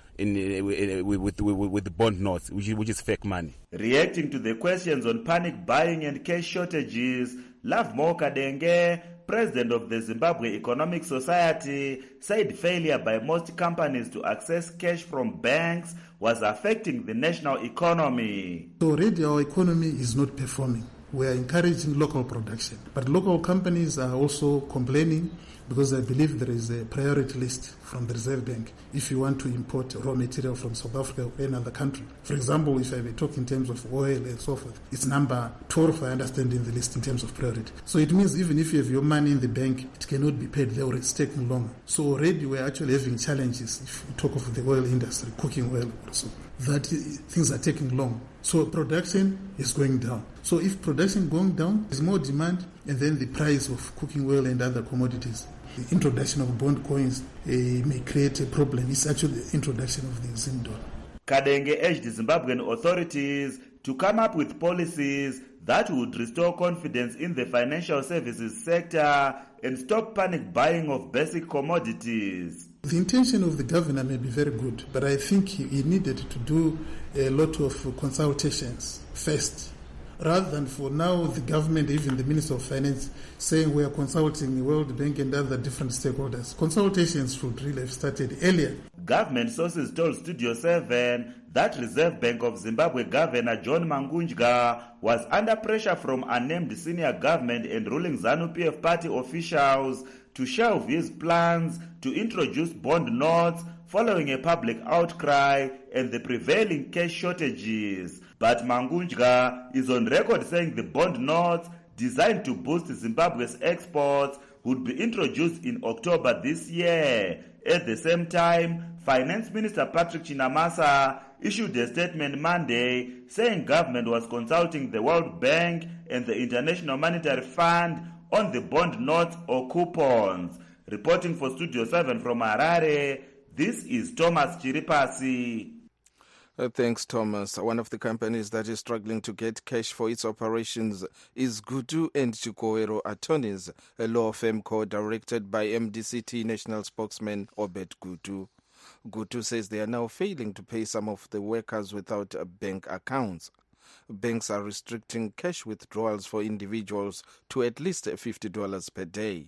with the bond notes, which is fake money. Reacting to the questions on panic buying and cash shortages, Lovemore Kadenge, president of the Zimbabwe Economic Society, said failure by most companies to access cash from banks was affecting the national economy. So already our economy is not performing. We are encouraging local production, but local companies are also complaining because I believe there is a priority list from the Reserve Bank if you want to import raw material from South Africa or another country. For example, if I may talk in terms of oil and so forth, it's number 12, I understand, in the list in terms of priority. So it means even if you have your money in the bank, it cannot be paid there or it's taking longer. So already we're actually having challenges if you talk of the oil industry, cooking oil also, that things are taking long. So production is going down. So if production going down, there's more demand, and then the price of cooking oil and other commodities. The introduction of bond coins may create a problem. It's actually the introduction of the Zim dollar. Kadenge urged the Zimbabwean authorities to come up with policies that would restore confidence in the financial services sector and stop panic buying of basic commodities. The intention of the governor may be very good, but I think he needed to do a lot of consultations first. Rather than for now the government, even the Minister of Finance, saying we are consulting the World Bank and other different stakeholders. Consultations should really have started earlier. Government sources told Studio 7 that Reserve Bank of Zimbabwe Governor John Mangunjga was under pressure from unnamed senior government and ruling ZANU-PF party officials to shelve his plans to introduce bond notes following a public outcry and the prevailing cash shortages. But Mangunjga is on record saying the bond notes designed to boost Zimbabwe's exports would be introduced in October this year. At the same time, Finance Minister Patrick Chinamasa issued a statement Monday saying government was consulting the World Bank and the International Monetary Fund on the bond notes or coupons. Reporting for Studio 7 from Harare, this is Thomas Chiripasi. Thanks, Thomas. One of the companies that is struggling to get cash for its operations is Gutu and Chikowero Attorneys, a law firm co-directed by MDCT national spokesman Obed Gutu. Gutu says they are now failing to pay some of the workers without bank accounts. Banks are restricting cash withdrawals for individuals to at least $50 per day.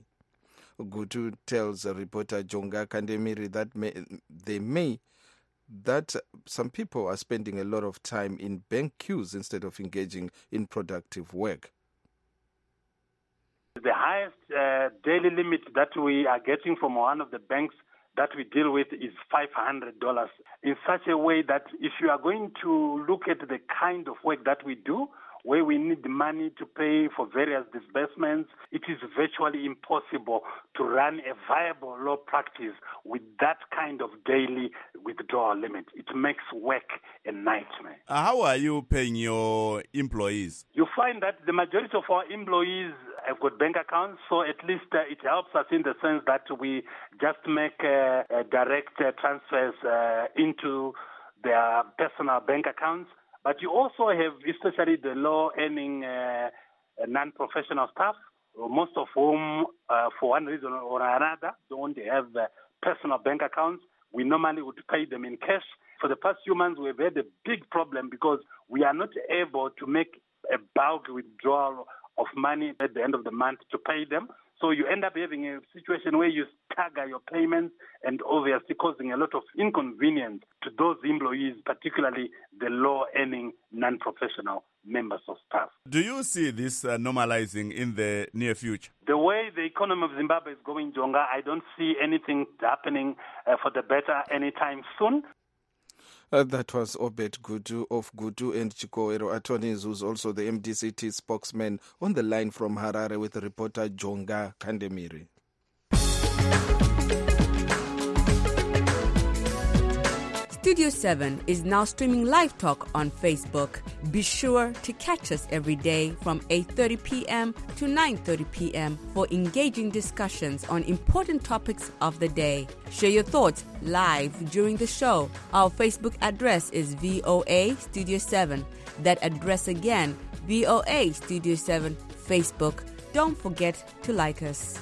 Gutu tells reporter Jonga Kandemiri that some people are spending a lot of time in bank queues instead of engaging in productive work. The highest daily limit that we are getting from one of the banks that we deal with is $500, in such a way that if you are going to look at the kind of work that we do, where we need money to pay for various disbursements, it is virtually impossible to run a viable law practice with that kind of daily withdrawal limit. It makes work a nightmare. How are you paying your employees? You find that the majority of our employees have got bank accounts, so at least it helps us in the sense that we just make direct transfers into their personal bank accounts. But you also have, especially the low-earning non-professional staff, most of whom, for one reason or another, don't have personal bank accounts. We normally would pay them in cash. For the past few months, we've had a big problem because we are not able to make a bulk withdrawal of money at the end of the month to pay them. So you end up having a situation where you stagger your payments and obviously causing a lot of inconvenience to those employees, particularly the low-earning non-professional members of staff. Do you see this normalizing in the near future? The way the economy of Zimbabwe is going, Jonga, I don't see anything happening for the better anytime soon. That was Obed Gudu of Gudu and Chikoero attorneys, who's also the MDCT spokesman, on the line from Harare with reporter Jonga Kandemiri. Studio 7 is now streaming live talk on Facebook. Be sure to catch us every day from 8:30 p.m. to 9:30 p.m. for engaging discussions on important topics of the day. Share your thoughts live during the show. Our Facebook address is VOA Studio 7. That address again, VOA Studio 7 Facebook. Don't forget to like us.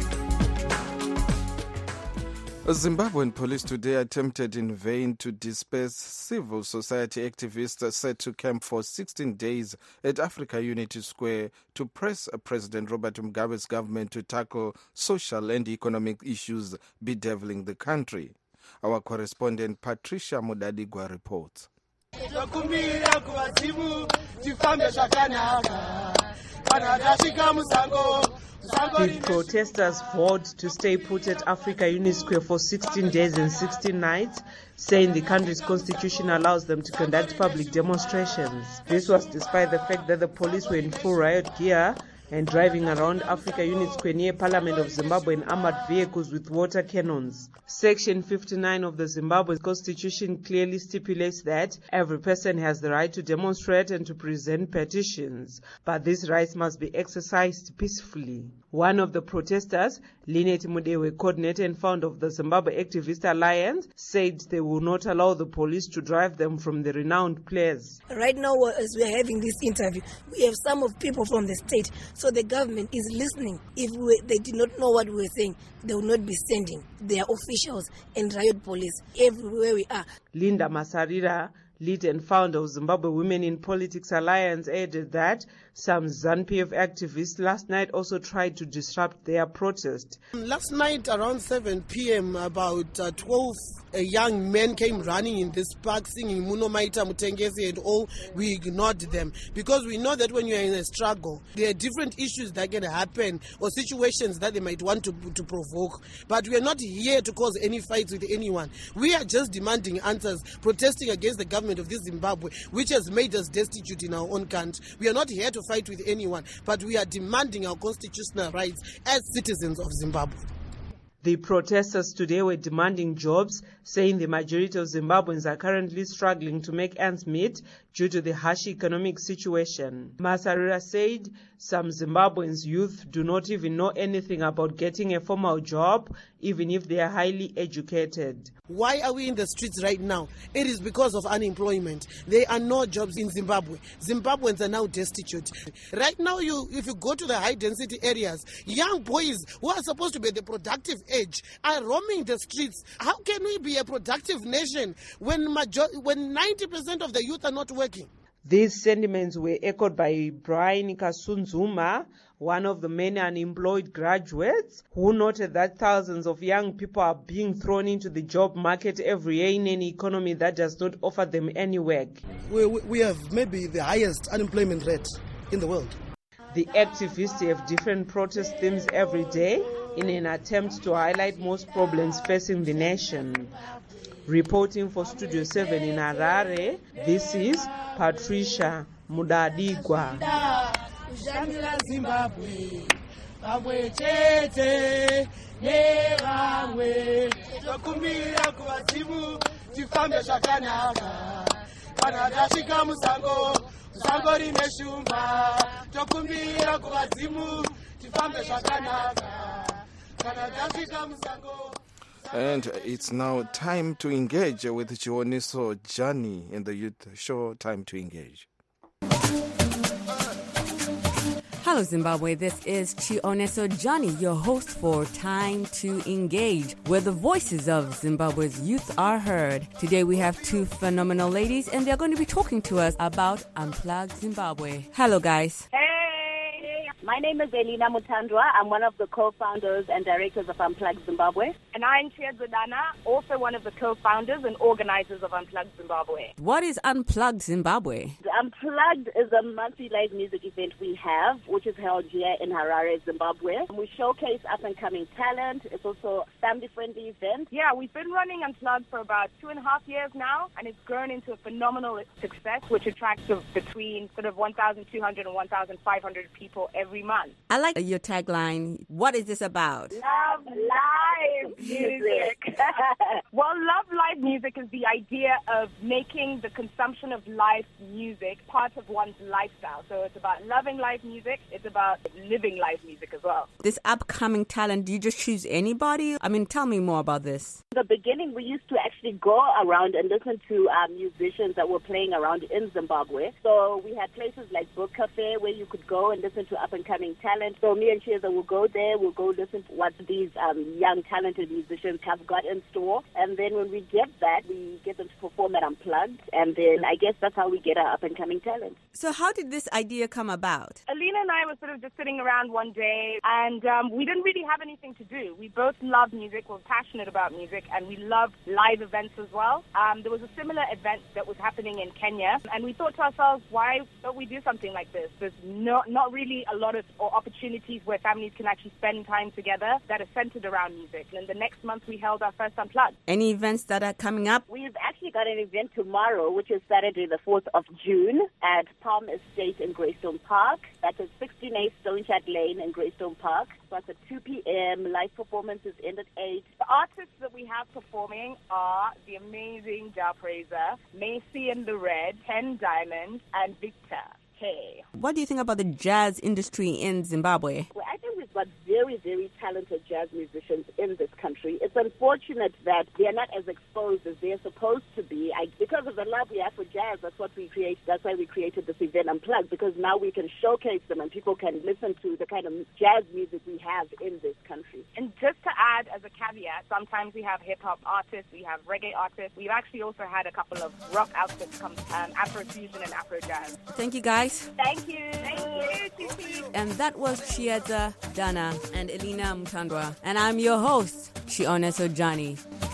Zimbabwean police today attempted in vain to disperse civil society activists set to camp for 16 days at Africa Unity Square to press President Robert Mugabe's government to tackle social and economic issues bedeviling the country. Our correspondent Patricia Mudadigwa reports. The protesters vowed to stay put at Africa Unity Square for 16 days and 16 nights, saying the country's constitution allows them to conduct public demonstrations. This was despite the fact that the police were in full riot gear and driving around Africa Unity Square near Parliament of Zimbabwe in armored vehicles with water cannons. Section 59 of the Zimbabwe Constitution clearly stipulates that every person has the right to demonstrate and to present petitions, but these rights must be exercised peacefully. One of the protesters, Lynette Mudewe, coordinator and founder of the Zimbabwe Activist Alliance, said they will not allow the police to drive them from the renowned place. Right now, as we are having this interview, we have some of people from the state, so the government is listening. If they did not know what we were saying, they will not be sending their officials and riot police everywhere we are. Linda Masarira, lead and founder of Zimbabwe Women in Politics Alliance, added that some ZANU-PF activists last night also tried to disrupt their protest. Last night around 7 p.m. about 12 young men came running in this park singing Muno Maita Mutengesi and all. We ignored them because we know that when you are in a struggle, there are different issues that can happen or situations that they might want to provoke. But we are not here to cause any fights with anyone. We are just demanding answers, protesting against the government of this Zimbabwe, which has made us destitute in our own country. We are not here to fight with anyone, but we are demanding our constitutional rights as citizens of Zimbabwe. The protesters today were demanding jobs, saying the majority of Zimbabweans are currently struggling to make ends meet due to the harsh economic situation. Masarira said some Zimbabweans youth do not even know anything about getting a formal job, even if they are highly educated. Why are we in the streets right now? It is because of unemployment. There are no jobs in Zimbabwe. Zimbabweans are now destitute. Right now, if you go to the high-density areas, young boys who are supposed to be the productive age are roaming the streets. How can we be a productive nation when 90% of the youth are not working? These sentiments were echoed by Brian Kasunzuma, one of the many unemployed graduates, who noted that thousands of young people are being thrown into the job market every year in an economy that does not offer them any work. We have maybe the highest unemployment rate in the world. The activists have different protest themes every day in an attempt to highlight most problems facing the nation. Reporting for Studio 7 in Harare, this is Patricia Mudadigwa. Zimbabwe, chete, nevamwe, tokumbira kuvadzimu, tifambe zvakanaka. Kana tasvika musango, sango rine shumba, tokumbira kuvadzimu, tifambe zvakanaka. Kana tasvika musango. And it's now time to engage with Chioniso Johnny in the youth show, Time to Engage. Hello, Zimbabwe. This is Chioneso Johnny, your host for Time to Engage, where the voices of Zimbabwe's youth are heard. Today we have two phenomenal ladies, and they're going to be talking to us about Unplugged Zimbabwe. Hello, guys. Hey, My name is Elina Mutandwa. I'm one of the co-founders and directors of Unplugged Zimbabwe. And I'm Chiedza Dana, also one of the co-founders and organizers of Unplugged Zimbabwe. What is Unplugged Zimbabwe? The Unplugged is a monthly live music event we have, which is held here in Harare, Zimbabwe. We showcase up-and-coming talent. It's also a family-friendly event. Yeah, we've been running Unplugged for about 2.5 years now, and it's grown into a phenomenal success, which attracts between sort of 1,200 and 1,500 people every month. I like your tagline. What is this about? Love live music. Well, love live music is the idea of making the consumption of live music part of one's lifestyle. So it's about loving live music. It's about living live music as well. This upcoming talent, do you just choose anybody? I mean, tell me more about this. In the beginning, we used to actually go around and listen to musicians that were playing around in Zimbabwe. So we had places like Book Cafe where you could go and listen to up-and-coming talent. So me and Chiedza will go there. We'll go listen to what these young, talented musicians have got in store. And then when we get that, we get them to perform at Unplugged. And then I guess that's how we get our up-and-coming talent. So how did this idea come about? Alina and I were sort of just sitting around one day, and we didn't really have anything to do. We both love music. We're passionate about music, and we love live events as well. There was a similar event that was happening in Kenya, and we thought to ourselves, why don't we do something like this? There's not really a lot of opportunities where families can actually spend time together that are centered around music. And the next month, we held our first Unplugged. Any events that are coming up? We've actually got an event tomorrow, which is Saturday the 4th of June at Palm Estate in Greystone Park. That's at 16A Stonechat Lane in Greystone Park. So it's at 2 p.m. Live performances end at 8. The artists that we have performing are the amazing Jah Praiser, Macy and the Red, Ken Diamond, and Victor. Hey. What do you think about the jazz industry in Zimbabwe? Well, I think we've got very, very talented jazz musicians in this country. It's unfortunate that they're not as exposed as they're supposed to be. Because of the love we have for jazz, that's why we created this event Unplugged, because now we can showcase them and people can listen to the kind of jazz music we have in this country. And just to add as a caveat, sometimes we have hip-hop artists, we have reggae artists. We've actually also had a couple of rock outfits come, Afro-fusion and Afro-jazz. Thank you, guys. Thank you. Thank you. And that was Chiedza Dana and Elina Mutandwa. And I'm your host, Shiona Sojani.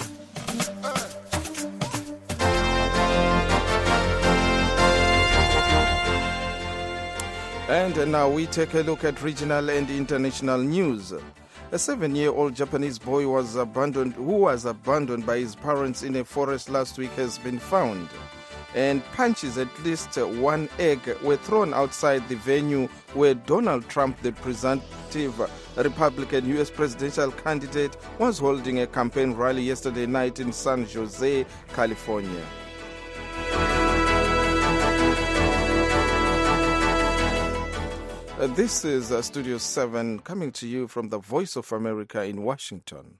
And now we take a look at regional and international news. A 7-year-old Japanese boy who was abandoned by his parents in a forest last week has been found. And punches, at least one egg, were thrown outside the venue where Donald Trump, the presumptive Republican U.S. presidential candidate, was holding a campaign rally yesterday night in San Jose, California. This is Studio 7 coming to you from the Voice of America in Washington.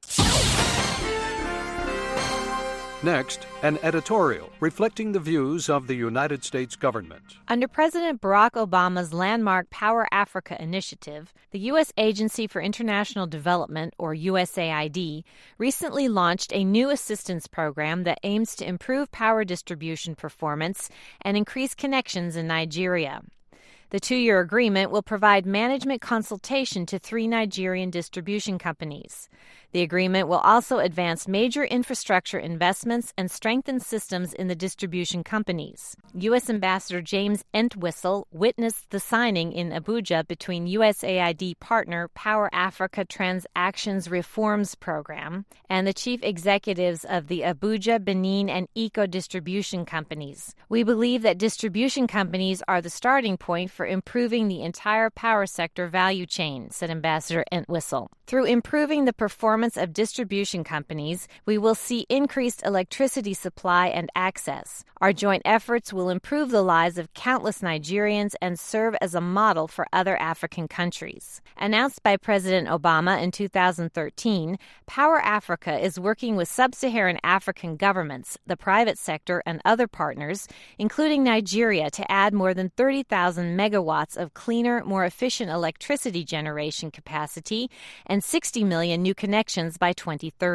Next, an editorial reflecting the views of the United States government. Under President Barack Obama's landmark Power Africa initiative, the U.S. Agency for International Development, or USAID, recently launched a new assistance program that aims to improve power distribution performance and increase connections in Nigeria. The 2-year agreement will provide management consultation to 3 Nigerian distribution companies. The agreement will also advance major infrastructure investments and strengthen systems in the distribution companies. U.S. Ambassador James Entwistle witnessed the signing in Abuja between USAID partner Power Africa Transactions Reforms Program and the chief executives of the Abuja, Benin, and Eco distribution companies. We believe that distribution companies are the starting point for improving the entire power sector value chain, said Ambassador Entwistle. Through improving the performance of distribution companies, we will see increased electricity supply and access. Our joint efforts will improve the lives of countless Nigerians and serve as a model for other African countries. Announced by President Obama in 2013, Power Africa is working with sub-Saharan African governments, the private sector, and other partners, including Nigeria, to add more than 30,000 megawatts of cleaner, more efficient electricity generation capacity and 60 million new connections by 2030.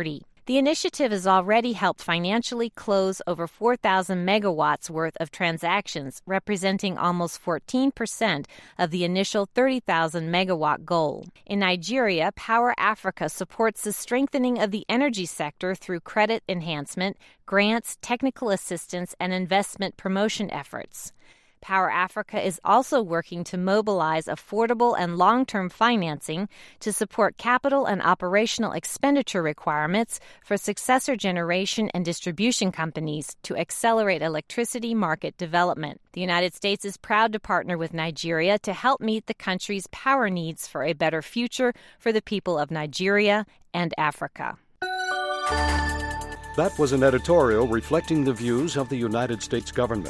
The initiative has already helped financially close over 4,000 megawatts worth of transactions, representing almost 14% of the initial 30,000 megawatt goal. In Nigeria, Power Africa supports the strengthening of the energy sector through credit enhancement, grants, technical assistance, and investment promotion efforts. Power Africa is also working to mobilize affordable and long-term financing to support capital and operational expenditure requirements for successor generation and distribution companies to accelerate electricity market development. The United States is proud to partner with Nigeria to help meet the country's power needs for a better future for the people of Nigeria and Africa. That was an editorial reflecting the views of the United States government.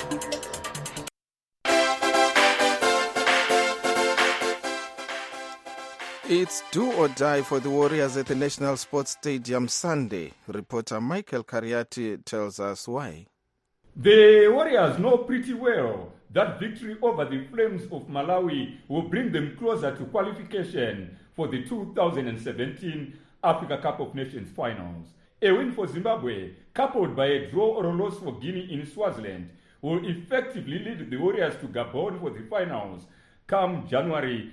It's do or die for the Warriors at the National Sports Stadium Sunday. Reporter Michael Kariati tells us why. The Warriors know pretty well that victory over the Flames of Malawi will bring them closer to qualification for the 2017 Africa Cup of Nations finals. A win for Zimbabwe, coupled by a draw or a loss for Guinea in Swaziland, will effectively lead the Warriors to Gabon for the finals come January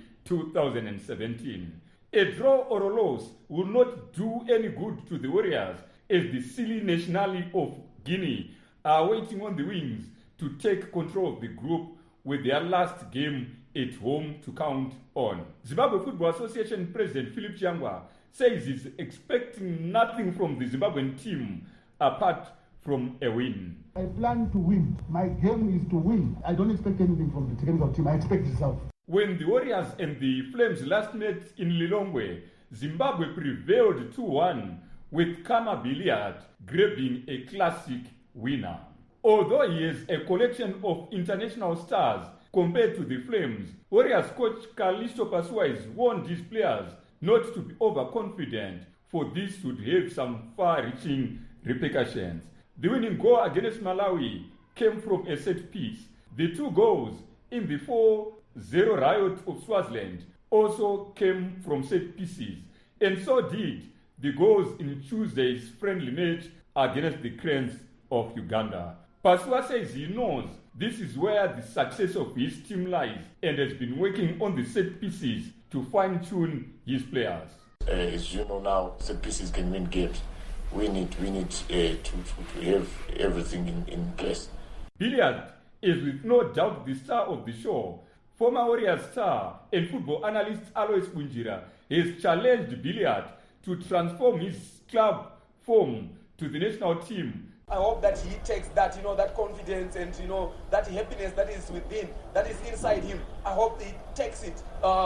2017. A draw or a loss will not do any good to the Warriors, as the silly nationality of Guinea are waiting on the wings to take control of the group with their last game at home to count on. Zimbabwe Football Association President Philip Changwa says he's expecting nothing from the Zimbabwean team apart from a win. I plan to win. My game is to win. I don't expect anything from the technical team. I expect results. When the Warriors and the Flames last met in Lilongwe, Zimbabwe prevailed 2-1, with Kama Billiard grabbing a classic winner. Although he has a collection of international stars compared to the Flames, Warriors coach Kalisto Pasua has warned his players not to be overconfident, for this would have some far-reaching repercussions. The winning goal against Malawi came from a set piece. The two goals in the 4-0 riot of Swaziland also came from set pieces, and so did the goals in Tuesday's friendly match against the Cranes of Uganda. Pasua says he knows this is where the success of his team lies and has been working on the set pieces to fine-tune his players. As you know now, set pieces can win games. We need to have everything in place. Billiard is with no doubt the star of the show. Former Warriors star and football analyst Alois Bunjira has challenged Billiard to transform his club form to the national team. I hope that he takes that, that confidence and, that happiness that is within, that is inside him. I hope he takes it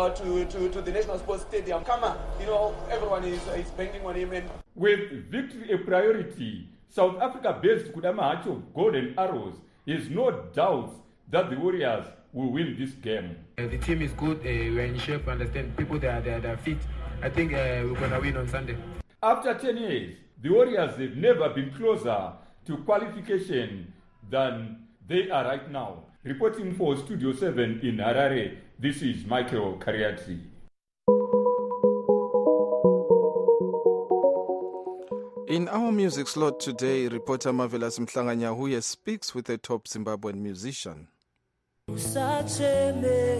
to the National Sports Stadium. Kama, everyone is banking on him. And with victory a priority, South Africa-based Kudama Hacho Golden Arrows has no doubts that the Warriors will win this game. The team is good. We're in shape. Understand people they are fit. I think we're gonna win on Sunday. After 10 years, the Warriors have never been closer to qualification than they are right now. Reporting for Studio 7 in Harare, this is Michael Kariati. In our music slot today, reporter Marvelous Mhlanganya speaks with a top Zimbabwean musician. Usacheme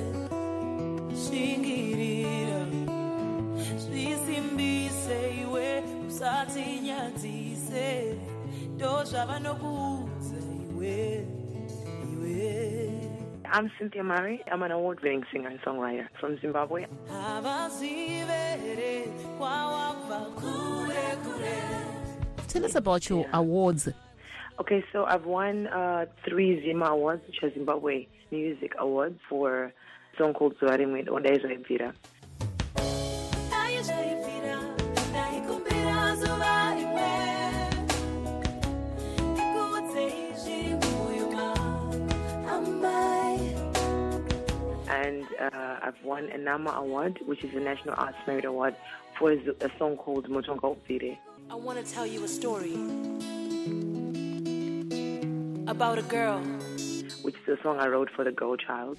shingirira zvisimbise iwe usatinyadzise ndozvavanokuudza iwe. I'm Cynthia Murray. I'm an award-winning singer and songwriter from Zimbabwe. Tell us about your awards. Okay, so I've won 3 Zima Awards, which are Zimbabwe Music Awards, for a song called Zuarimwe Ondaizo Evira. And I've won a NAMA Award, which is a National Arts Merit Award, for a song called Motonga Upvire. I want to tell you a story about a girl, which is a song I wrote for the girl child.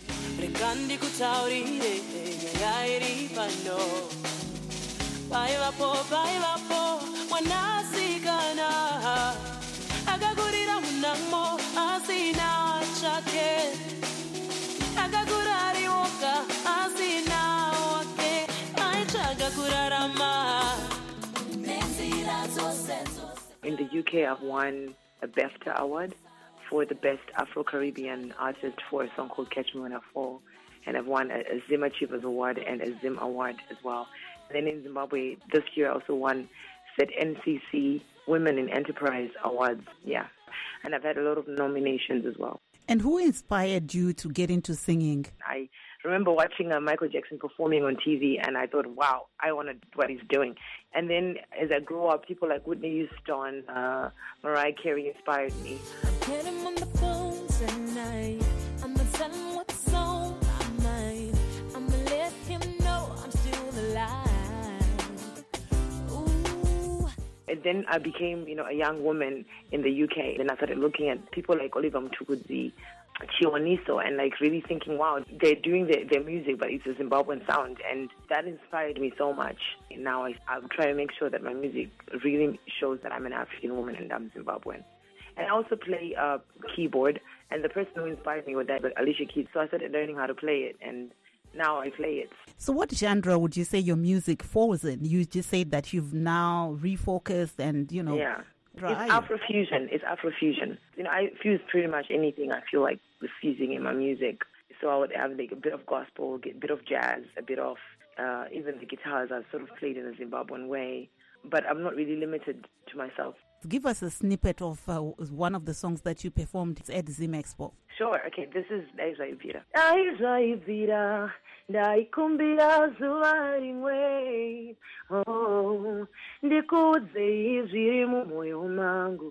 UK, I've won a BAFTA award for the best Afro-Caribbean artist for a song called Catch Me When I Fall. And I've won a Zim Achievers Award and a Zim Award as well. And then in Zimbabwe, this year I also won SET NCC Women in Enterprise Awards. Yeah. And I've had a lot of nominations as well. And who inspired you to get into singing? I remember watching Michael Jackson performing on TV, and I thought, wow, I want to do what he's doing. And then as I grew up, people like Whitney Houston, Mariah Carey inspired me. Get him on the phone tonight. I'ma tell him what song I might. I'ma let him know I'm still alive. Ooh. And then I became, a young woman in the UK. Then I started looking at people like Oliver Mtukudzi, Chiwoniso, and like really thinking, wow, they're doing their music, but it's a Zimbabwean sound. And that inspired me so much. And now I'm trying to make sure that my music really shows that I'm an African woman and I'm Zimbabwean. And I also play keyboard, and the person who inspired me with that was Alicia Keys. So I started learning how to play it, and now I play it. So what genre would you say your music falls in? You just said that you've now refocused and, Yeah. Right. It's Afrofusion. I fuse pretty much anything I feel like fusing in my music. So I would have like a bit of gospel, a bit of jazz, a bit of even the guitars are sort of played in a Zimbabwean way. But I'm not really limited to myself. Give us a snippet of one of the songs that you performed at Zim Expo. Sure. Okay, this is Daizvaivira. Daizvaivira, ndaikumbira zuva rimwe. Oh, ndikudze zviri mumwoyo mangu.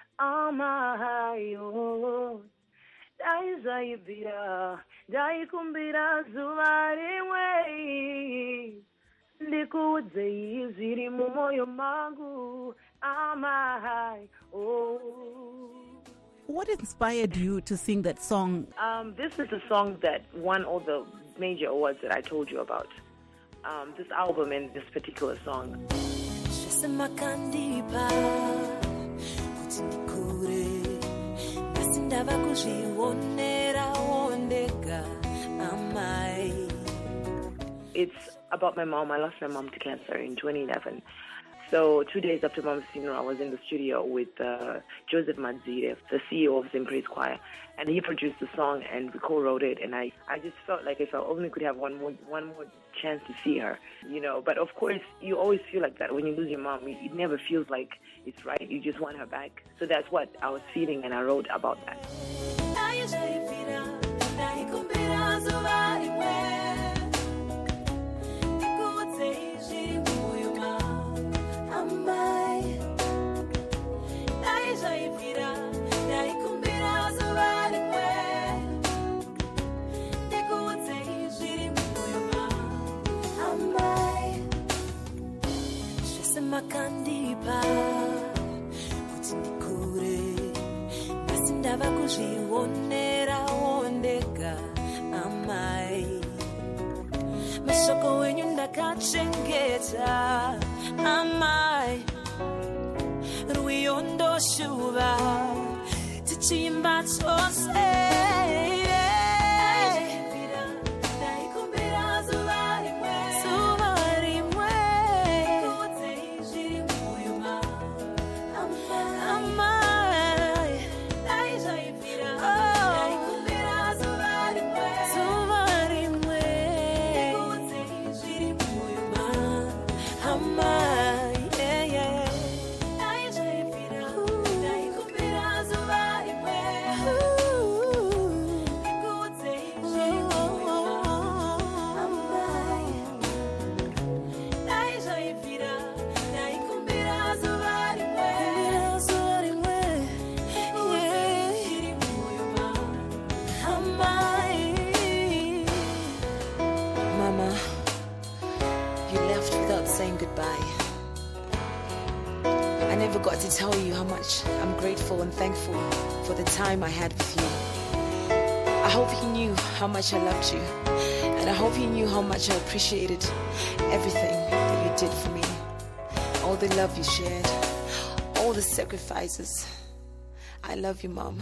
Amayo. Daizvaivira, ndaikumbira zuva rimwe. Ndikudze zviri mumwoyo mangu. What inspired you to sing that song? This is a song that won all the major awards that I told you about. This album and this particular song. It's about my mom. I lost my mom to cancer in 2011. So 2 days after Mom's funeral, I was in the studio with Joseph Madzire, the CEO of Zim Praise Choir, and he produced the song and we co-wrote it. And I just felt like if I only could have one more chance to see her, But of course, you always feel like that when you lose your mom. It never feels like it's right. You just want her back. So that's what I was feeling, and I wrote about that. Makandipa kuti ndikure asi ndava kuzvionera wondega amai mashoko wenyu ndakachengeta amai rwiyo ndoshuva tichimba chose I never got to tell you how much I'm grateful and thankful for the time I had with you. I hope you knew how much I loved you, and I hope you knew how much I appreciated everything that you did for me. All the love you shared, all the sacrifices. I love you, Mom.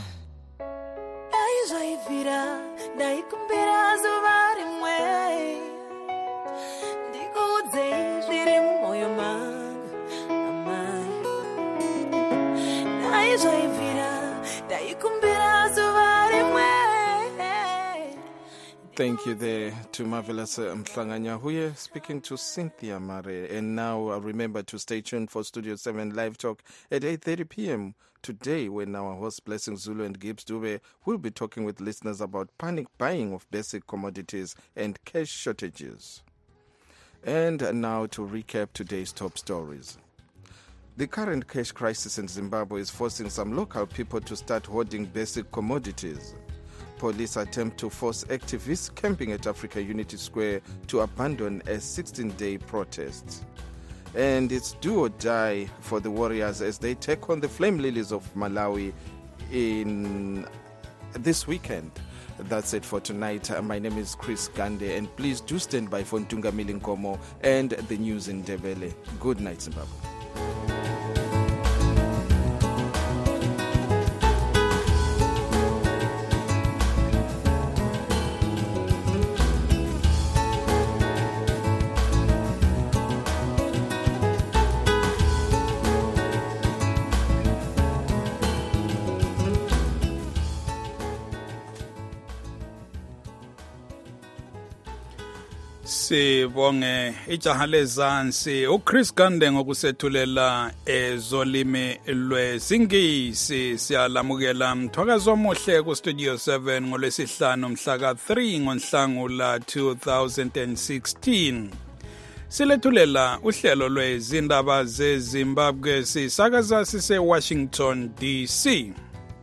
Thank you there to Marvelous Mhlanganyahuye speaking to Cynthia Mare. And now remember to stay tuned for Studio 7 Live Talk at 8:30 p.m. today, when our host Blessing Zulu and Gibbs Dube will be talking with listeners about panic buying of basic commodities and cash shortages. And now to recap today's top stories. The current cash crisis in Zimbabwe is forcing some local people to start hoarding basic commodities. Police attempt to force activists camping at Africa Unity Square to abandon a 16-day protest. And it's do or die for the Warriors as they take on the Flame Lilies of Malawi in this weekend. That's it for tonight. My name is Chris Gande, and please do stand by for Ntunga Milinkomo and the news in Ndebele. Good night, Zimbabwe. Sibonge ijaha lezansi uChris Gande ngokusethulela ezolimi lwesingisi. Siyalamukela mthwakazo omuhle ku Studio 7 ngolwesihlanu mhla ka3 ngoNhlangula 2016. Silethulela uhlelo lwezindaba zeZimbabwe sisakaza sise Washington DC.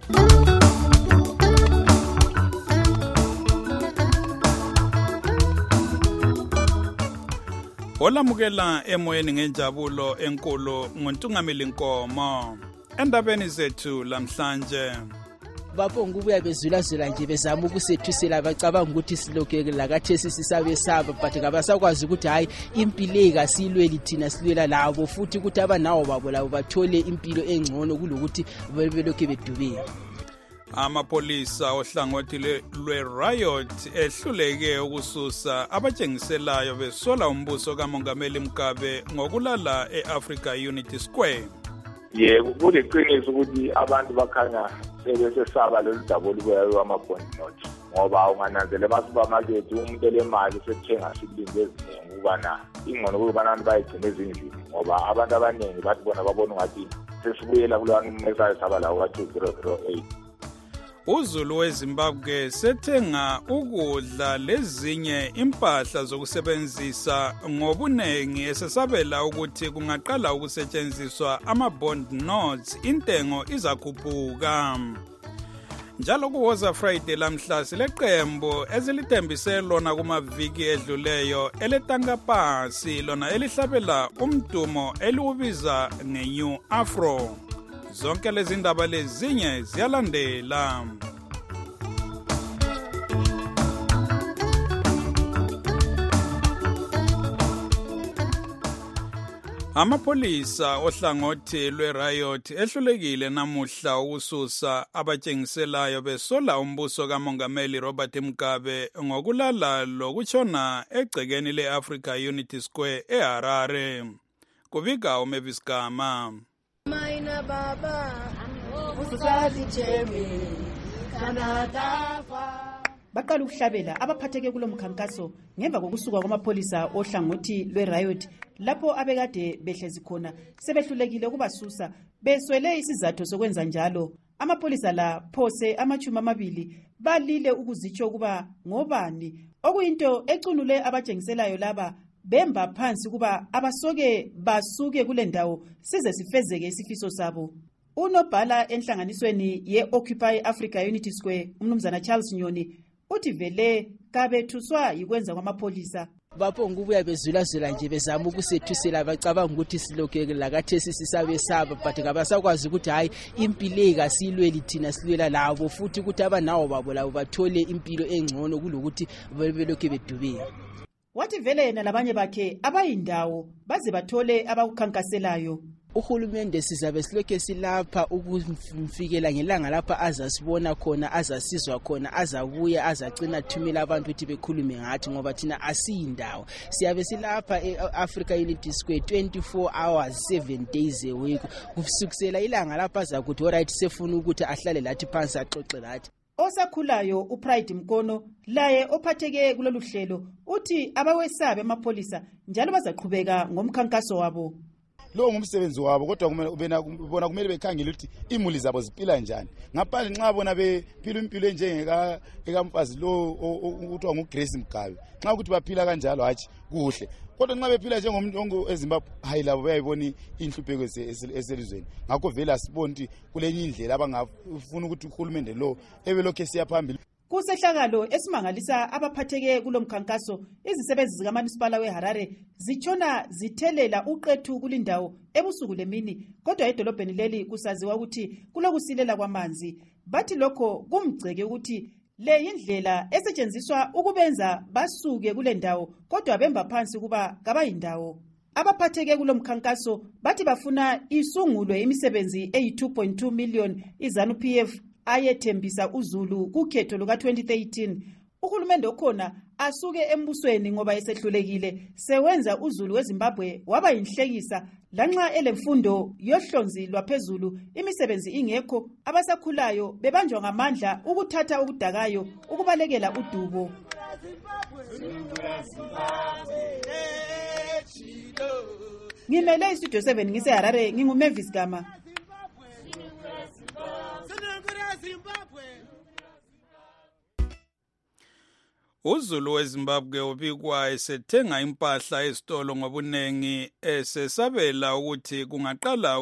Olamukela emoyeni ngenjabulo enkulu ngoNtungameli Nkomo. Endabeni zethu lamhlanje. Bapho ngubuya bezulazula nje bezama ukusethisela bacabanga ukuthi silokeke lakathesi sisabesaba but ngabasakwazi ukuthi hayi impilo kasilweli thina silwela labo futhi ukuthi abanawo babo labo bathole impilo engcono kulokuthi belokhe bedubeka. Amapolisa ohlangothi lwe-riot ehluleke ukususa abatshengiselayo besola umbuso kaMongameli Mugabe ngokulala e-Africa Unity Square. Yebo, kuliqiniso ukuthi abantu bakhanya sebesesaba lolu daba olubuyayo ama-bond note ngoba ungananzela ema-supermarket umuntu elemali sekuthenga silinge eziningi ukubana ingcono ukuba abantu bayigcine ezindlini ngoba abantu abaningi bathi bona babona ungathi sesibuyela kulwana mesayo saba lawo ka-2008. uZulu weZimbabwe sethenga ukudla lezinye impahla zokusebenzisa ngobunengi esesabela ukuthi kungaqala ukusetshenziswa ama-bond notes intengo izakhuphuka. Njalo kuwoza Friday lamhla sileqembu ezilithembise lona kumaviki edluleyo eletanga pasi lona elihlabela umdumo eliubiza nge-New Afro. Zonke lezi ndaba lezinye ziyalandela. Amapolisa ohlangothi lwe-riot ehlulekile namuhla ukususa abatshengiselayo besola umbuso kaMongameli Robert Mugabe ngokulala lokutshona egcekeni le-Africa Unity Square eHarare. Kubika uMavis Gama. Maina baba usazi chemi kanada baqala ukuhlabela abaphatheke kulomkhankaso ngemva kokusuka kwamapolisa ohlangothi lwe-riot lapho abekade behlezi khona sebehlulekile ukubasusa beswele isizathu sokwenza njalo. Amapolisa la phose amachumi amabili balile ukuzitsho ukuba ngobani okuyinto ecunule abatshengiselayo laba bemba phansi kuba abasoke basuke kule ndawo size sifezeke isifiso sabo. Unobhala enhlanganisweni ye-Occupy Africa Unity Square umnumzana Charles Nyoni uthi vele kabethuswa yikwenza kwamapolisa. Bapho ngubuya bezulazula nje bezama ukusethisela bacabanga ukuthi silokeke lakathesi sisabesaba but ngabasakwazi ukuthi hayi impilo kasilweli thina silwela labo futhi ukuthi abanawo babo labo bathole impilo engcono kulokuthi belokhe bedubeka. Wathi vele yena labanye bakhe abayindawo baze bathole abakukhankaselayo. uhulumende sizabe silokhe silapha ukumfikela ngelanga lapha azasibona khona, azasizwa khona, azabuya azacina thumela abantu ukuthi bekhulume ngathi, ngoba thina asiyindawo. Siyabe silapha e-Africa Unity Square 24 hours 7 days a week, kusukisela ilanga lapha azakuthi alright sefuna ukuthi ahlale lathi phansi axoxe lathi. Osakhulayo uPride Mkono laye ophatheke kulolu hlelo uthi abawesabe amapholisa njalo bazaqhubeka ngomkhankaso wabo. Lo ngumsebenzi wabo, kodwa bona kumele bekhangele ukuthi imuli zabo ziphila njani. Ngaphandle nxa bona bephila impilo enjengeka ekamfazi lo ukuthiwa nguGrace Mgabe, nxa ukuthi baphila kanjalo hathi kuhle. Kodwa nxa bephila njengomuntu eZimbabwe hayi labo bayayibona inhlupheko eselizweni. Ngakho vele asiboni ukuthi kulenye indlela abangafuna ukuthi uhulumende lo ebelokhe siya phambili. Kusehlakalo esimangalisa abaphatheke kulomkhankaso, izisebenzi zikaManisipala weHarare zichona zithelela uqethu kulindawo ebusuku lemini, kodwa edolobheni leli kusaziwa ukuthi kulokusilela kwamanzi. Bathi lokho kumgceke ukuthi le indlela esetshenziswa ukubenza basuke kule ndawo kodwa bemba phansi kuba kabayindawo. Abaphatheke kulomkhankaso bathi bafuna isungulwe imisebenzi eyi-2.2 million iZANU-PF ayethembisa uZulu kukhetho luka-2013. Uhulumende okhona asuke embusweni ngoba esehlulekile sewenza uZulu weZimbabwe waba yinhlekisa, lanxa elemfundo yohlonzi lwaphezulu imisebenzi ingekho, abasakhulayo bebanjwa ngamandla ukuthatha okudakayo ukubalekela udubo. Ngimele iStudio 7 ngiseHarare, nginguMavis Gama. uZulu weZimbabwe ubikwa esethenga impahla esitolo ngobunengi esesabela ukuthi kungaqala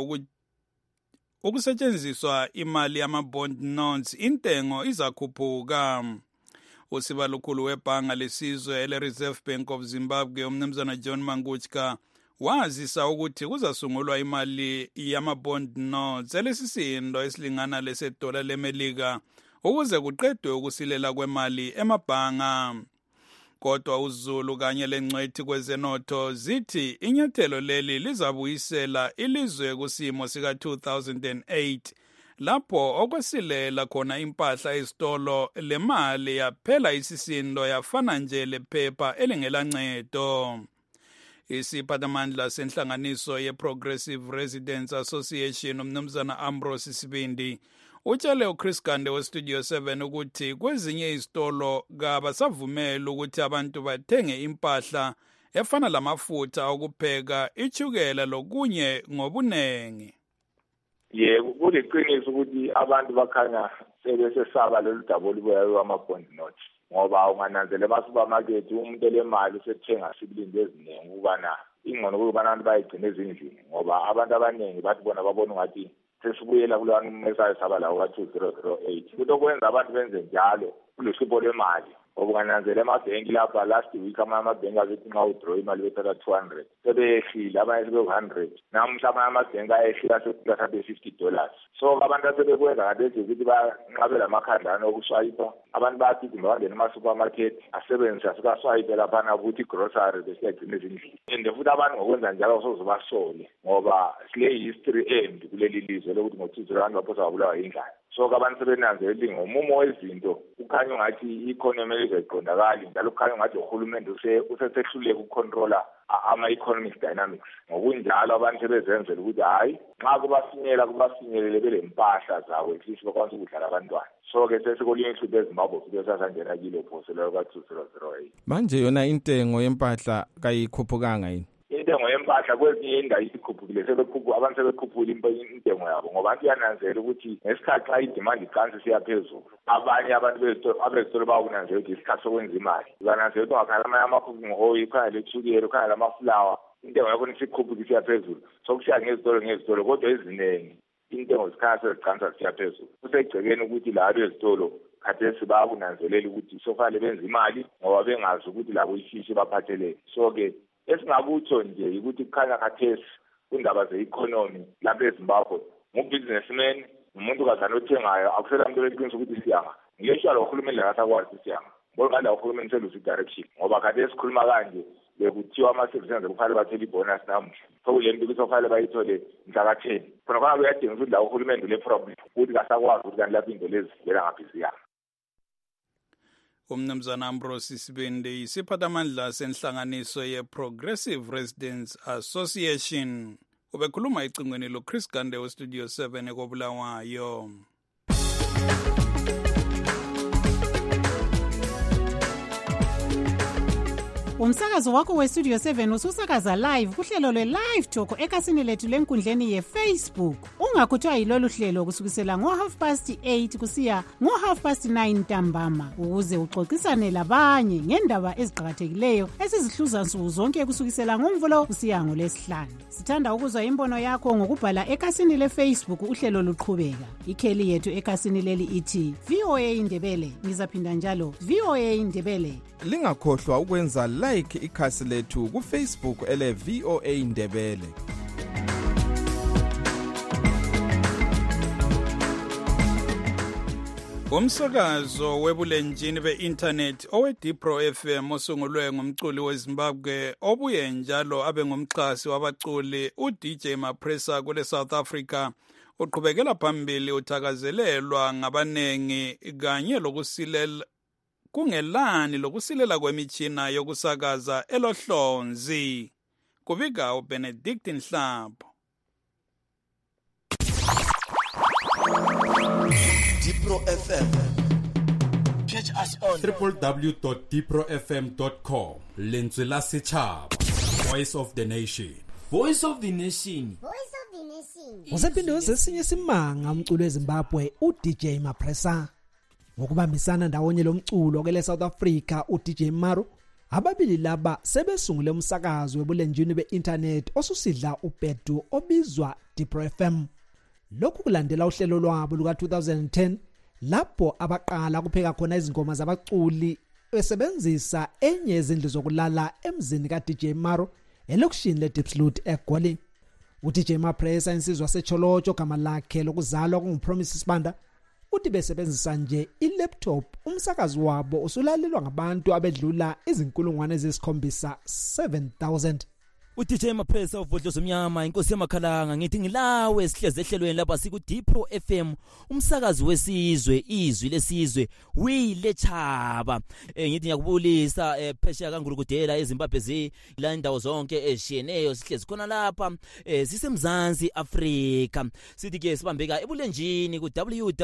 ukusetshenziswa imali yama-bond notes intengo izakhuphuka. Usibalukhulu webhanga lesizwe ele-Reserve Bank of Zimbabwe umnumzana John Manguchka wazisa ukuthi kuzasungulwa imali yama-bond notes elesisindo esilingana lesedola leMelika ukuze kuqedwe ukusilela kwemali emabhanga. Kodwa uZulu kanye lengcwethi kwezenotho zithi inyathelo leli lizabuyisela ilizwe kusimo sika-2008 lapho okwesilela khona impahla esitolo le mali yaphela isisindo yafana nje lephepha elingelancedo. Isiphathamandla senhlanganiso ye-Progressive Residents Association umnumzana Ambrose Sibindi utshele uChris Gande weStudio 7 ukuthi kwezinye izitolo kabasavumeli ukuthi abantu bathenge impahla efana lamafutha okupheka, ichukela lokunye ngobunengi. Kuliqiniso ukuthi abantu bakhanya sebesesaba lolu daba olubuyayo wama-bond notes, ngoba ungananzela ema-supermarket umuntu elemali usethenga sibilinde eziningi ukubana ingcono kuba abantu bayigcina ezindlini, ngoba abantu abaningi bathi bona babona ungathi sesibuyela kulwana umesayo saba lawo ka-2008. Ukuthi okwenza abantu benze njalo kulohlupho lwemali, ngoba ungananzela emabhenki lapha last week amabhenki abethi nxa udraw imali bethatha 200 sebeyehlile, abanye sebe-100, namuhla amanye amabhenki ayehlila sekuthathe $50. So abantu asebekwenza ngalezi ukuthi banqabe lamakhadlana okuswayipa, abantu bayagijima bangena ema-supermarket asebenzise asikaswayipe laphana ukuthi grocery besiyagcina ezindlini. And futhi abantu ngokwenza njalo soze basole, ngoba sile-history embi kuleli lizwe lokuthi ngo-2000 abantu baphosa babulawa yindlala. So abantu sebenanzela ngomumo wezinto ukhanya ungathi i-economy izoyiqondakali, njalo kukhanya ungathi uhulumende usesehluleka ukucontrola ama-economic dynamics. Ngokunjalo abantu sebezenzela ukuthi hayi nxa kubasinyelele belempahla zawo at least bakwanisa ukudlala abantwana. So-ke sesikolinye ihlupho eZimbabwe futhi esasangena kilo phoselo ka-2008. Manje yona intengo yempahla kayikhuphukanga yini? Intengo yempahla kwezinye indawo isikhuphukile, abantu sebekhuphula intengo yabo, ngoba abantu yananzela ukuthi ngesikhathi xa idemand iqansi siya phezulu, abanye abantu bezitolo bakunanzela ukuthi isikhathi sokwenza imali. Bananzela ukuthi ungakhangela amanye ama-cooking oil, ukhangela ithukela, ukhangela amafulawa, intengo yakhona isikhuphuka siya phezulu. So kusiya ngezitolo, kodwa eziningi intengo zikhanya seziqansa siya phezulu. Kusegcekeni ukuthi labo ezitolo khathesi bakunanzelela ukuthi sofanele benze imali ngoba bengazi ukuthi labo ishishi baphatheleni. So-ke esingakutsho nje ukuthi kukhanya khathesi kundaba ze-economy lapha eZimbabwe ngu-businessman, umuntu kazana othengayo akusela muntu leqiniso ukuthi siyanga. Ngiyesho lo uhulumeni lakasakwazi siyanga, ngoba kade uhulumeni seluze i-direction, ngoba kade sikhuluma kanje bekuthiwa ama-services kufanele bathole ibonus namuhla kule nto ukuthi kufanele bayithole mhlaka-10 khona kwangabe uyadinga ukuthi la uhulumende le-problem ukuthi kasakwazi ukuthi kanti lapho into lezi vela ngabhiziyanga. Umnumzana Ambrose Sibende isiphathamandla senhlanganiso ye-Progressive Residents Association ubekhuluma icingweni lo Chris Gande weStudio 7 ekobulawayo. Umsakazo wakho weStudio 7 ususakaza live kuhlelo lwe-Live Talk ekasini lethu lenkundleni ye-Facebook. Ungakhuthwa yilolu hlelo kusukisela ngo-8:30 kusiya ngo-9:30 ntambama ukuze uxoxisane labanye ngendaba eziqhakathekileyo esizihluza nsuku zonke kusukisela ngoMvulo kusiya ngoLwesihlanu. Sithanda ukuzwa imbono yakho ngokubhala ekasini le-Facebook uhlelo luqhubeka. Ikheli yethu ekasini leli ithi VOA Indebele. Ngizaphinda njalo VOA Indebele. Lingakhohlwa ukwenza like ikhasi lethu ku-Facebook ele VOA Indebele. Umsakazo webulenjini be-internet owe-Dipro FM osungulwe ngumculi weZimbabwe obuye njalo abe ngumxhasi wabaculi uDJ Mapresa kule South Africa uqhubekela phambili uthakazelelwa ngabanengi kanye lokusilela kungelani lokusilela kwemitshina yokusakaza elohlonzi. Kubika uBenedict Nhlapho. Dipro FM. Catch us on www.diprofm.com. Lentswe la setšhaba. Voice of the Nation. Voice of the Nation. Voice of the Nation. Usephinde wesinye simanga umculo weZimbabwe uDJ Mapresa. Ngokubambisana ndawonye lomculo ke South Africa uDJ Maro ababili laba sebesungule umsakazo webulenjini be-internet osusidla uBedu obizwa Dipro FM. Lokhu kulandela uhlelo lwabo luka 2010 lapho abaqala kupheka khona izingoma zabaculi besebenzisa enye izindlu zokulala emzini kaDJ Maro elokishini leDipsloot eGoli. uDJ Mapresa insizwa seCholotsho gama lakhe lokuzalwa kunguPromise Sibanda uthi besebenzisa nje ilaptop umsakazi wabo usulalelwa ngabantu abedlula izinkulungwane ezisikhombisa 7000. uDJ Mapresa uvodlozo mnyama inkosi yamakhalanga ngithi ngilawe esihleze ehlelweni lapha siku Dipro FM umsakazi wesizwe izwi lesizwe wiyilechaba ngithi ngiyakubulisa phesheya kaNgulukudela eZimbabwe la indawo zonke ezishiyeneyo sihlezi khona lapha sisemzansi Afrika sithi ke sibambeka ebulenjini ku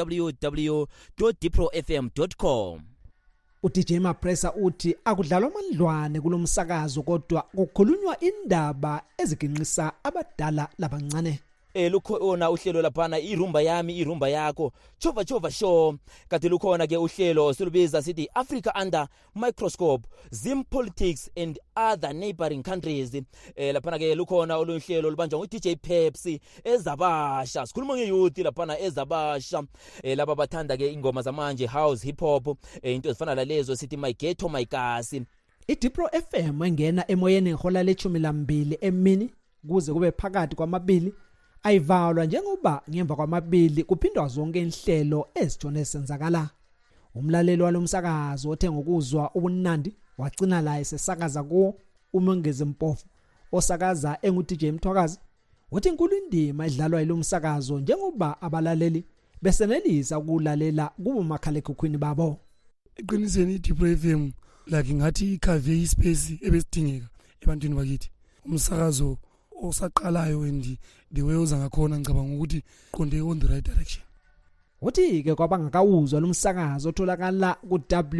www.diprofm.com. uDJ Mapresa uthi akudlalwa amandlwane kulomsakazo kodwa kukhulunywa indaba eziginqisa abadala labancane. Lukhona uhlelo laphana irumba yami irumba yakho chova show kade lukhona ke uhlelo silubiza sithi Africa Under Microscope Zim Politics and Other Neighboring Countries. Laphana ke lukhona oluhlelo lubanjwa uDJ Pepsi ezabasha sikhuluma ngeyouth laphana ezabasha laba bathanda ke ingoma zamanje house hip hop into ezifana lalezo sithi My Ghetto My Kasi. iDipro FM engena emoyeni ngehola le-12 emini kuze kube phakathi kwamabili ayivalwa njengoba ngemva kwamabili kuphindwa zonke inhlelo ezithone senzakala. Umlaleli walomsakazo othe ngokuzwa ubunandi wagcina la esesakaza kuwo uMongezi Mpofu osakaza enguDJ Mthwakazi uthi inkulu indima edlalwa yilomsakazo njengoba abalaleli besenelisa ukulalela kubo makhalekhukhwini babo. Eqinisweni iDipro FM like ngathi ikhave ispace ebesidingeka ebantwini bakithi. Umsakazo osaqalayo and the way oza ngakhona ngicabanga ukuthi qonde on the right direction. Uthi ke kwabangakawuzwa lumsakazo otholakala ku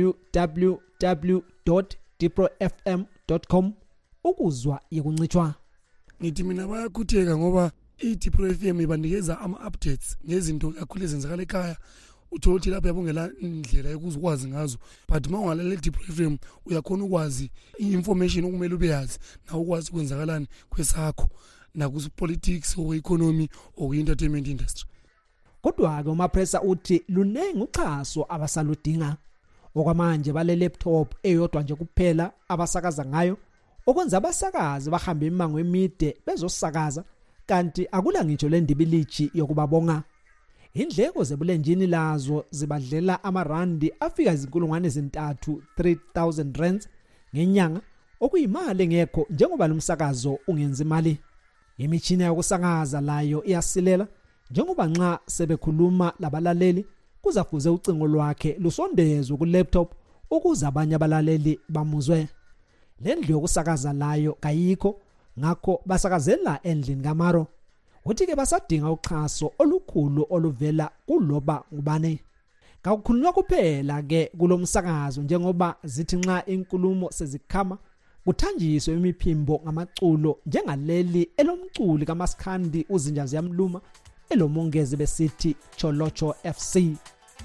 www.diprofm.com ukuzwa yekuncithwa. Ngithi mina bayakhutheka ngoba iDipro FM ibanikeza ama-updates ngezinto kakhulu ezenzakala ekhaya. Uthola ukuthi lapho yabongela indlela yokuzikwazi ngazo but mawungalaleli iDipro FM uyakhona ukwazi i-information okumele ubeyazi na ukwazi kwenzakalani kwesakho nakupolitics or economy or entertainment industry. Kodwa ke uMapresa uthi lunengi uxhaso abasaludinga okwamanje bale laptop eyodwa nje kuphela abasakaza ngayo okwenza abasakazi bahamba imango emide bezosakaza kanti akula ngitsho lendibilichi yokubabonga. Indleko zebulenjini lazo zibadlela amarandi afika izinkulungwane ezintathu 3000 rands ngenyanga okuyimali engekho njengoba lo msakazo ungenza imali. Imishini yokusakaza layo iyasilela njengoba nxa sebekhuluma labalaleli kuzafuze ucingo lwakhe lusondezwe ku laptop ukuze abanye abalaleli bamuzwe. Lendlu yokusakaza layo kayikho ngakho basakazela endlini kaMaro. Uthi ke basadinga uxhaso olukhulu oluvela kuloba ngubani. Kakukhulunywa kuphela ke kulomsakazo njengoba zithi nxa inkulumo sezikhama kuthanjiswe imiphimbo ngamaculo njengaleli elomculi kaMasikhandi uzinja ziyamluma elomongezi besithi Cholocho FC.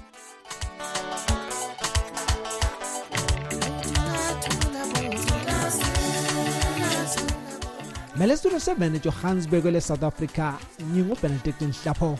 Mele Studio 7 eJohannesburg le South Africa nyingo Benedict Nhlapho.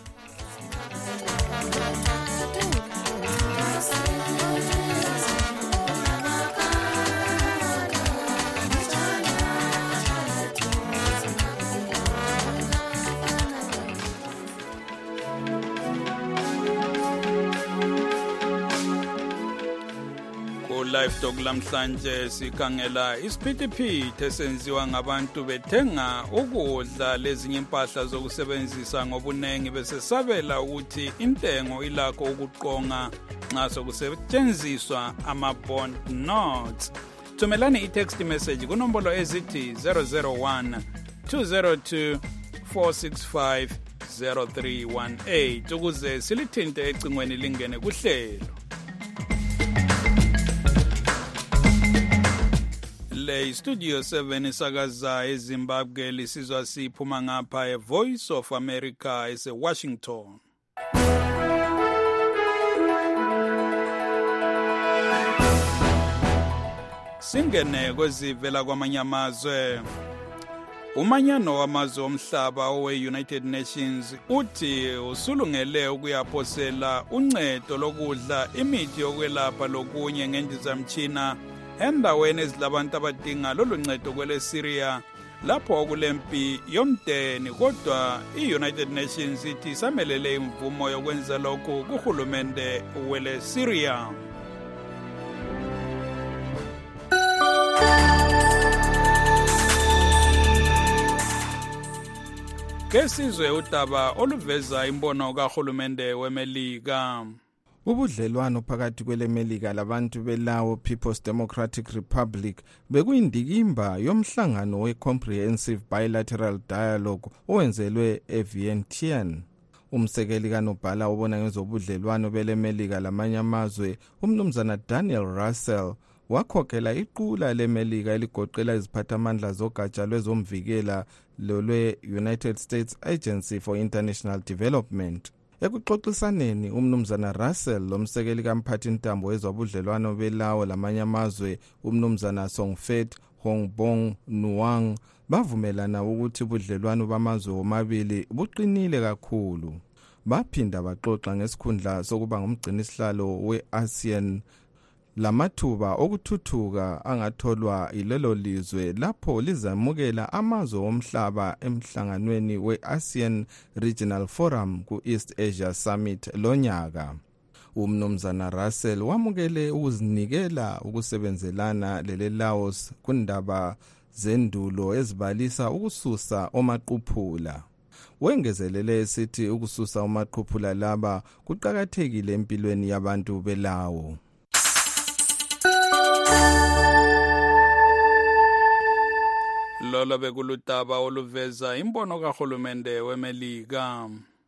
Live Talk lamhlanje sikhangela isiphithiphithi esenziwa ngabantu bethenga ukudla lezinye impahla zokusebenzisa ngobunengi besesabela ukuthi intengo ilakho ukuqonga nxa sokusetshenziswa ama-bond notes. Thumelani i-text message kunombolo ezithi 001 202 465 0318 ukuze silithinte ecingweni lingene kuhlelo. Le Studio 7 isakaza eZimbabwe lisizwa siphuma ngapha eVoice of America eseWashington. Singene kwezivela kwamanye amazwe. Umanyano wamazwe omhlaba owe-United Nations uthi usulungele ukuyaphosela uncedo lokudla imithi yokwelapha lokunye ngendizamtshina endaweni ezilabantu abadinga lolu ncedo kwele Syria lapho kulempi yomdeni, kodwa i-United Nations ithi isamelele imvumo yokwenza lokhu kuhulumende wele Syria. Kesizwe udaba oluveza imbono kahulumende weMelika. Ubudlelwano phakathi kweleMelika labantu belawo People's Democratic Republic bekuyindikimba yomhlangano we-Comprehensive Bilateral Dialogue owenzelwe eVientiane. Umsekeli kaNobhala obona ngezobudlelwano beleMelika lamanye amazwe, umnumzana Daniel Russell, wakhokela iqula leMelika eligoqela iziphathamandla zogatsha lwezomvikela lolwe-United States Agency for International Development. Ekuxoxisaneni umnumzana Russell lomsekeli kamphathintambo wezobudlelwano belawo lamanye amazwe umnumzana Songfet Hongbong Nuang bavumelana ukuthi ubudlelwano bamazwe omabili buqinile kakhulu. Baphinda baxoxa ngesikhundla sokuba ngumgcinisihlalo we-ASEAN lamathuba okuthuthuka angatholwa ilelo lizwe lapho lizamukela amazwe omhlaba emhlanganweni we-ASEAN Regional Forum ku-East Asia Summit lonyaka. Umnumzana Russell wamukele ukuzinikela ukusebenzelana lele-Laos kundaba zendulo ezibalisa ukususa omaqhuphula. Wengezelele esithi ukususa omaqhuphula laba kuqakathekile empilweni yabantu belawo. Lolo bekulutaba oluveza imbono kahulumende weMelika.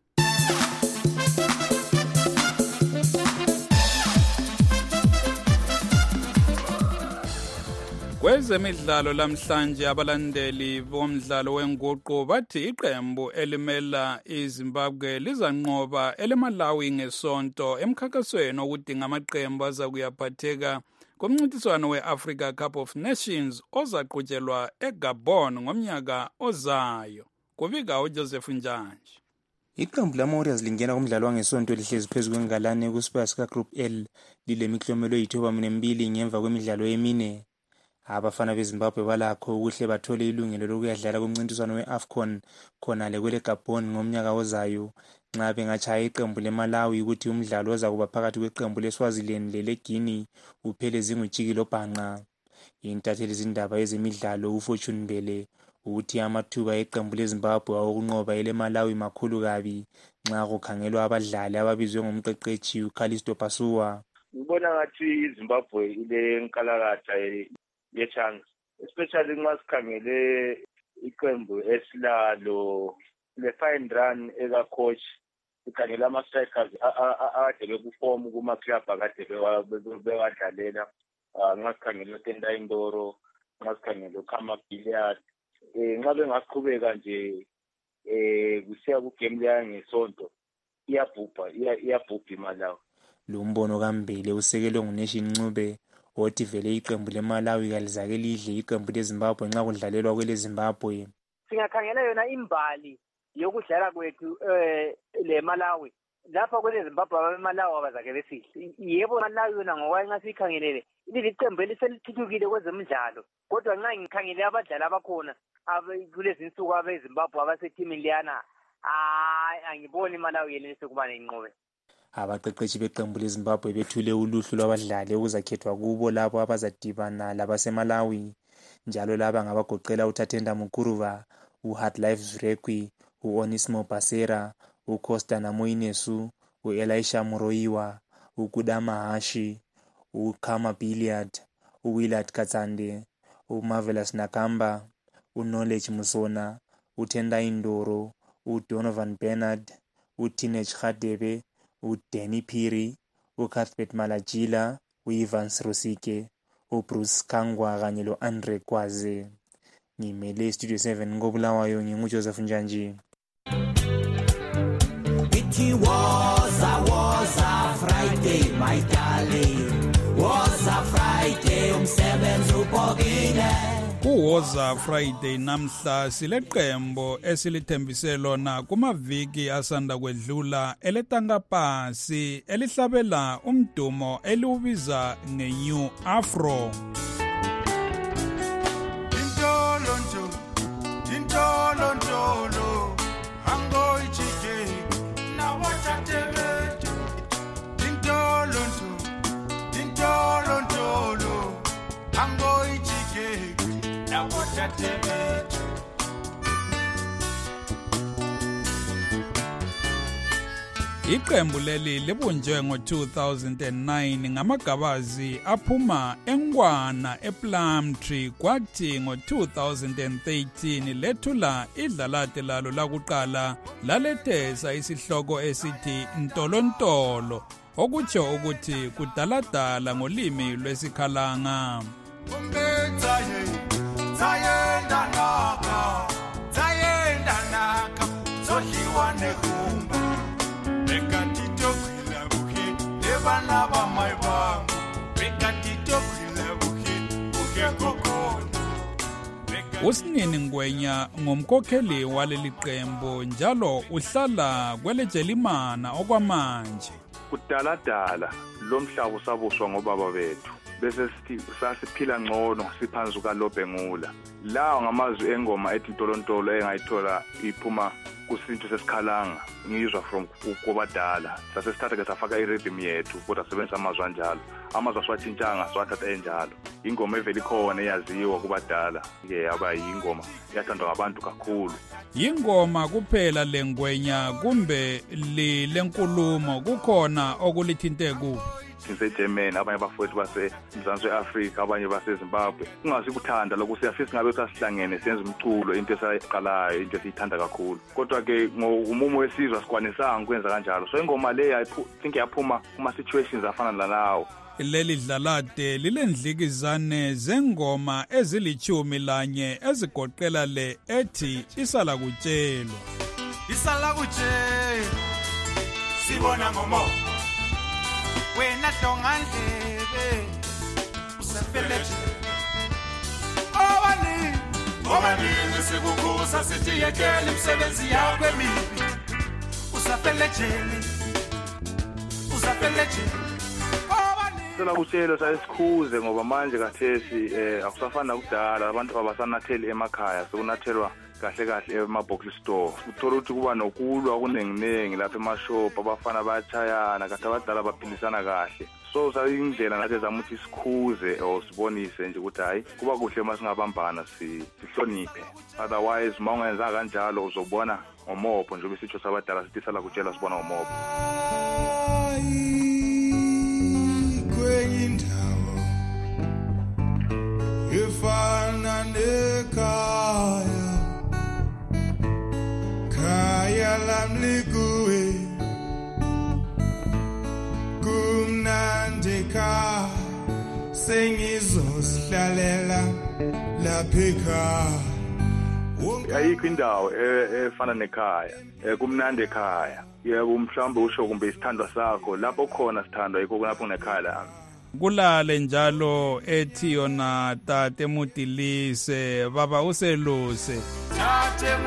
Kwezemidlalo lamhlanje abalandeli bomdlalo wenguqu bathi iqembu elimela iZimbabwe lizanqoba eleMalawi ngesonto emkhankasweni okudinga amaqembu azakuyaphatheka komncintiswano we-Africa Cup of Nations ozaqhutshelwa eGabon ngomnyaka ozayo. Kubika uJoseph Njanje. Iqembu lama-Warriors lingena kumdlalo wangesonto lihlezi phezu kwengalane kuSpurs kaGroup L lilemiklomelo yi-2 ngemva kwemidlalo emine. Abafana beZimbabwe balakho ukuhle bathole ilungelo lokuyadlala kumncintiswano we-AFCON khonale kwele Gabon ngomnyaka ozayo nxa bengachaya iqembu leMalawi ukuthi umdlalo ozakuba phakathi kweqembu leSwaziland leleGuinea uphele zingujikilo bhanqa. intatheli izindaba ezemidlalo uFortune Mbele uthi amathuba eqembu leZimbabwe awokunqoba eleMalawi makhulu kabi nxa kukhangelwa abadlali ababizwe ngumqeqeshi uCalisto Pasuwa. Ngibona ngathi iZimbabwe ile nkalakatha ye-chance, especially nxa sikhangele iqembu esilalo le-fine run eka-coach, sikhangela ama-strikers akade bekuform kuma-club akade bewadlalela, nxa sikhangele uTendai Ndoro, nxa sikhangele uKama Billiard. Nxa bengaqhubeka nje kusiya kugame leya ngesonto iyabhubha iMalawi. Lo mbono kaMbele usekelwe nguNation Ncube othi vele iqembu leMalawi kalizake lidle iqembu leZimbabwe nxa kudlalelwa kweleZimbabwe. Singakhangela yona imbali yokudlala kwethu leMalawi lapha kweleZimbabwe abeMalawi abazake besihle. Yebo Malawi yona ngokwayo nxa siyikhangelele iliqembu eliselithuthukile kwezemidlalo, kodwa nxa ngikhangele abadlali abakhona kulezi insuku abeZimbabwe abasethimini liyana angiboni iMalawi yenelise ukuba nenqobe. Abaqeqeshi beqembu leZimbabwe bethule uluhlu lwabadlali okuzakhethwa kubo labo abazadibana labaseMalawi, njalo laba ngabagoqela uThatenda Mukuruva, uHatlife Zvirekwi, uOnismo Basera, uCosta Namoinesu, uElisha Muroiwa, uKudama Hashi, uKama Billiard, uWillard Katsande, uMarvelous Nakamba, uKnowledge Musona, uTendai Ndoro, uDonovan Bernard, uTeenage Khadebe, uDanny Phiri, uCuthbert Malajila, uIvans Rosike, uBruce Kangwa kanye loAndre Kwaze. Ngimele Studio 7 ngobulawayo nginguJoseph Njanji. It was a Friday, my darling. Was a Friday, umsebenzi ubhokile. Kuwoza Friday namhla sileqembo esilithembise lona kumaviki asanda kwedlula eletangapasi elihlabela umdumo eliubiza ngeNew Afro. Intolo hango ichike na watateleto. Intolo hango ichike na watateleto. Iqembu leli libunjwe ngo-2009 ngamagabazi aphuma eNgwana ePlumtree, kwathi ngo-2013 lethula idlalade lalo lakuqala lalethesa isihloko esithi Ntolontolo, okutsho ukuthi kudaladala ngolimi lwesikhalanga. Usinini Ngwenya ngumkhokheli waleli qembu njalo uhlala kwelejelimana okwamanje. Kudaladala lomhlaba usabuswa ngobaba bethu bese sithi sasiphila ngcono siphansi kaLobhengula. Lawa ngamazwi engoma ethi Ntolontolo engayithola iphuma kusinto sesikhalanga ngizwa from kubadala. Sasesithatha ke safaka irhythm yethu kodwa sebenzisa amazwi anjalo. Amazwi aswatshintshanga swathatha enjalo. Ingoma eveli khona eyaziwa kubadala ke aba yingoma yathandwa ngabantu kakhulu. Yingoma kuphela lengwenya kumbe lenkulumo kukhona okulithinte kubi. SeGermany abanye bafowethu baseMzantsi Afrika abanye baseZimbabwe ungasikuthanda lokho siyafisa ngabe sasihlangene senze umculo into esiqalayo into esiyithanda kakhulu kodwa ke ngomumo wesizwe sikwanisanga ukwenza kanjalo so ingoma le I think yaphuma kuma situations afana nalawo. Leli dlalade lilendlikizane zengoma ezili11 ezigoqela le ethi Isala Kutshelwa. Isala kutshelwa sibona ngomo wena dongandlebe usefeleje obani sikukusa sithi yekela imisebenzi yakho emibi usafelejeni Isala Kutshelwa sayisikhuze ngoba manje kathesi akusafana nakudala abantu abasanatheli emakhaya sokunathelwa kahle kahle ema-box store uthola ukuthi kuba nokulwa kunenginengi lapha emashop abafana bayachayana kahle abadala baphilisana kahle so sayindlela nathi ezama ukuthi sikhuze or sibonise nje ukuthi hayi kuba kuhle uma singabambana sihloniphe otherwise uma ungenza kanjalo uzobona ngomopho njengoba isitsho sabadala sithi sala kutshela sibona ngomopho kwenye indawo efana nekhaya kaya lami kuwe kumnandi ekhaya sengizosihlalela lapha ekhaya ayikho indawo efana nekhaya kumnandi ekhaya yebo mhlawumbe usho kumbe isithandwa sakho lapho khona sithandwa yikho lapho kunekhaya lami kulale njalo ethi yona tate mutilise baba useluse tate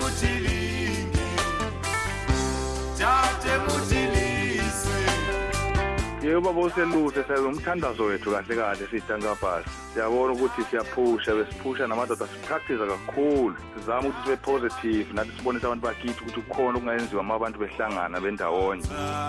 mutilise yebo baba useluse sayomthandazo wethu kahle kahle sitangapasi siyabona ukuthi siyaphusha besiphusha namadoda sipractice kakhulu sizama ukuthi sibe positive nathi sibonise abantu bakithi ukuthi kukhona okungayenziwa uma abantu behlangana bendawonye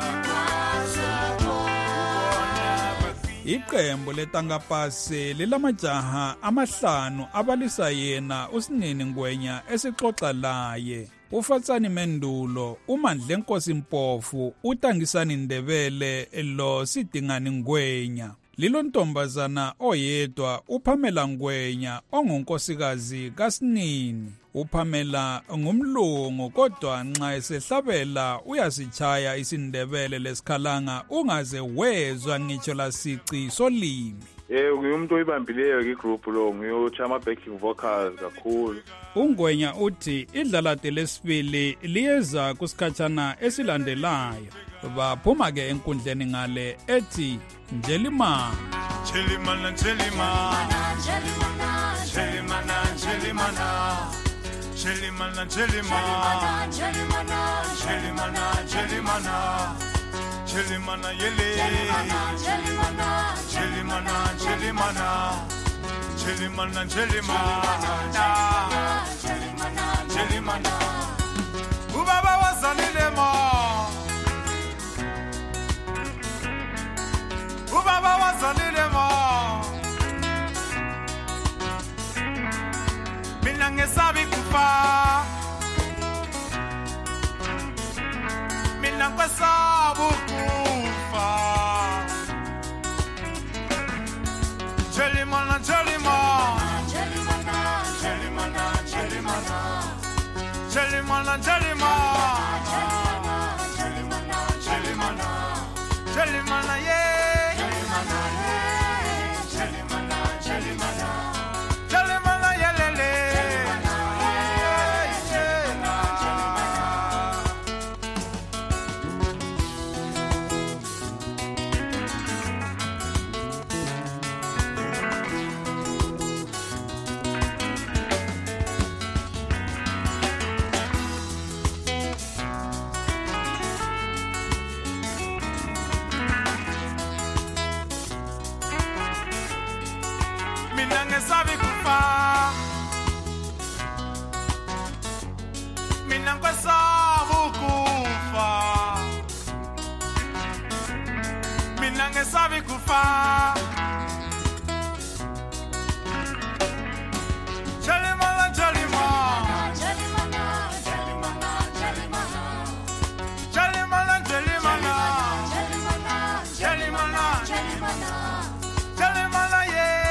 iqembu letangapasi lilamajaha amahlanu abalisa yena uSinini Ngwenya esixoxa laye uFatsani Mendulo uMandle Nkosi Mpofu uTangisani Ndebele lo Sidingani Ngwenya lilo ntombazana oyedwa uPamela Ngwenya ongunkosikazi kaSinini uPamela ngumlungu kodwa nxa esehlabela uyasichaya isindebele lesikhalanga ungaze wezwa ngitsho lasici solimi ngumuntu oyibambileyo igroup lo ngiyochama backing vocals kakhulu uNgwenya uthi idlalate lesibili liyeza kusikhatshana esilandelayo baphuma ke enkundleni ngale ethi Njelimana Njelimana Njelimana Njelimana Njelimana Njelimana Njelimana Njelimana Njelimana Njelimana yele Njelimana Njelimana Njelimana Njelimana Njelimana Njelimana ubaba wazalile mo ubaba wazalile mo mina ngesabi kufa mina ngesabi kufa Jelimana Jelimana Jelimana Jelimana Jelimana Jelimana Jelimana Jelimana yeah Jelimana yeah Jelimana Jelimana Jelimana yelele mina ngesabi kufa mina ngesabi kufa mina ngesabi kufa Jelimana Jelimana Jelimana Jelimana Jelimana Jelimana Jelimana Jelimana Jelimana Jelimana yeah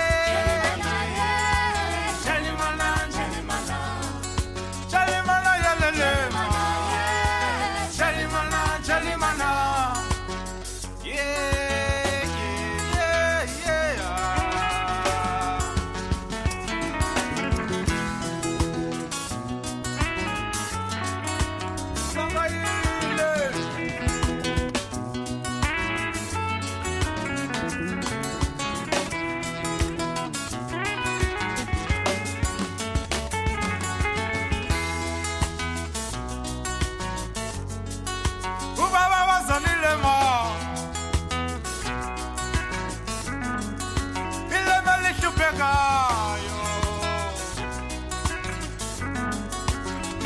Jelimana, yeah, yeah,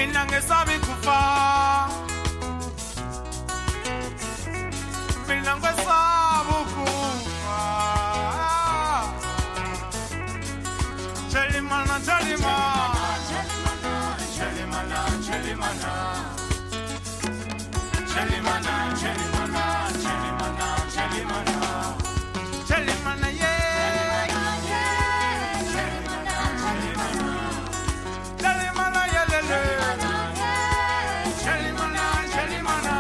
mina ngesabi kufa mina ngesabi kufa Chelimana Chelimana Chelimana Chelimana Chelimana Chelimana Chelimana Chelimana Chelimana yeah Chelimana Chelimana yeah lele Chelimana Chelimana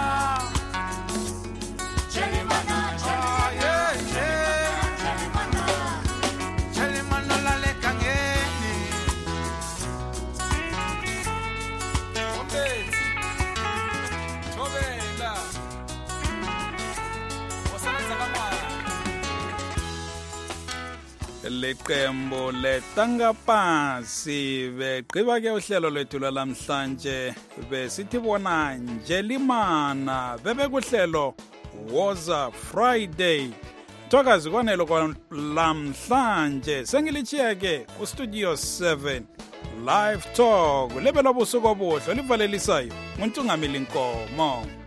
Chelimana yeah Chelimana Chelimana la le kangeni Ombezi Chobela Osebenza kamala Leqembo letanga phansi begqiba ke uhlelo lwethu lwalamhlanje besithi bona Njelimana bebekuhlelo Woza Friday Thokazi kwanelo kwalamhlanje sengilichiya ke ku Studio 7 Live Talk lebelo busuku obuhle livalelisayo uNtungamili Nkomo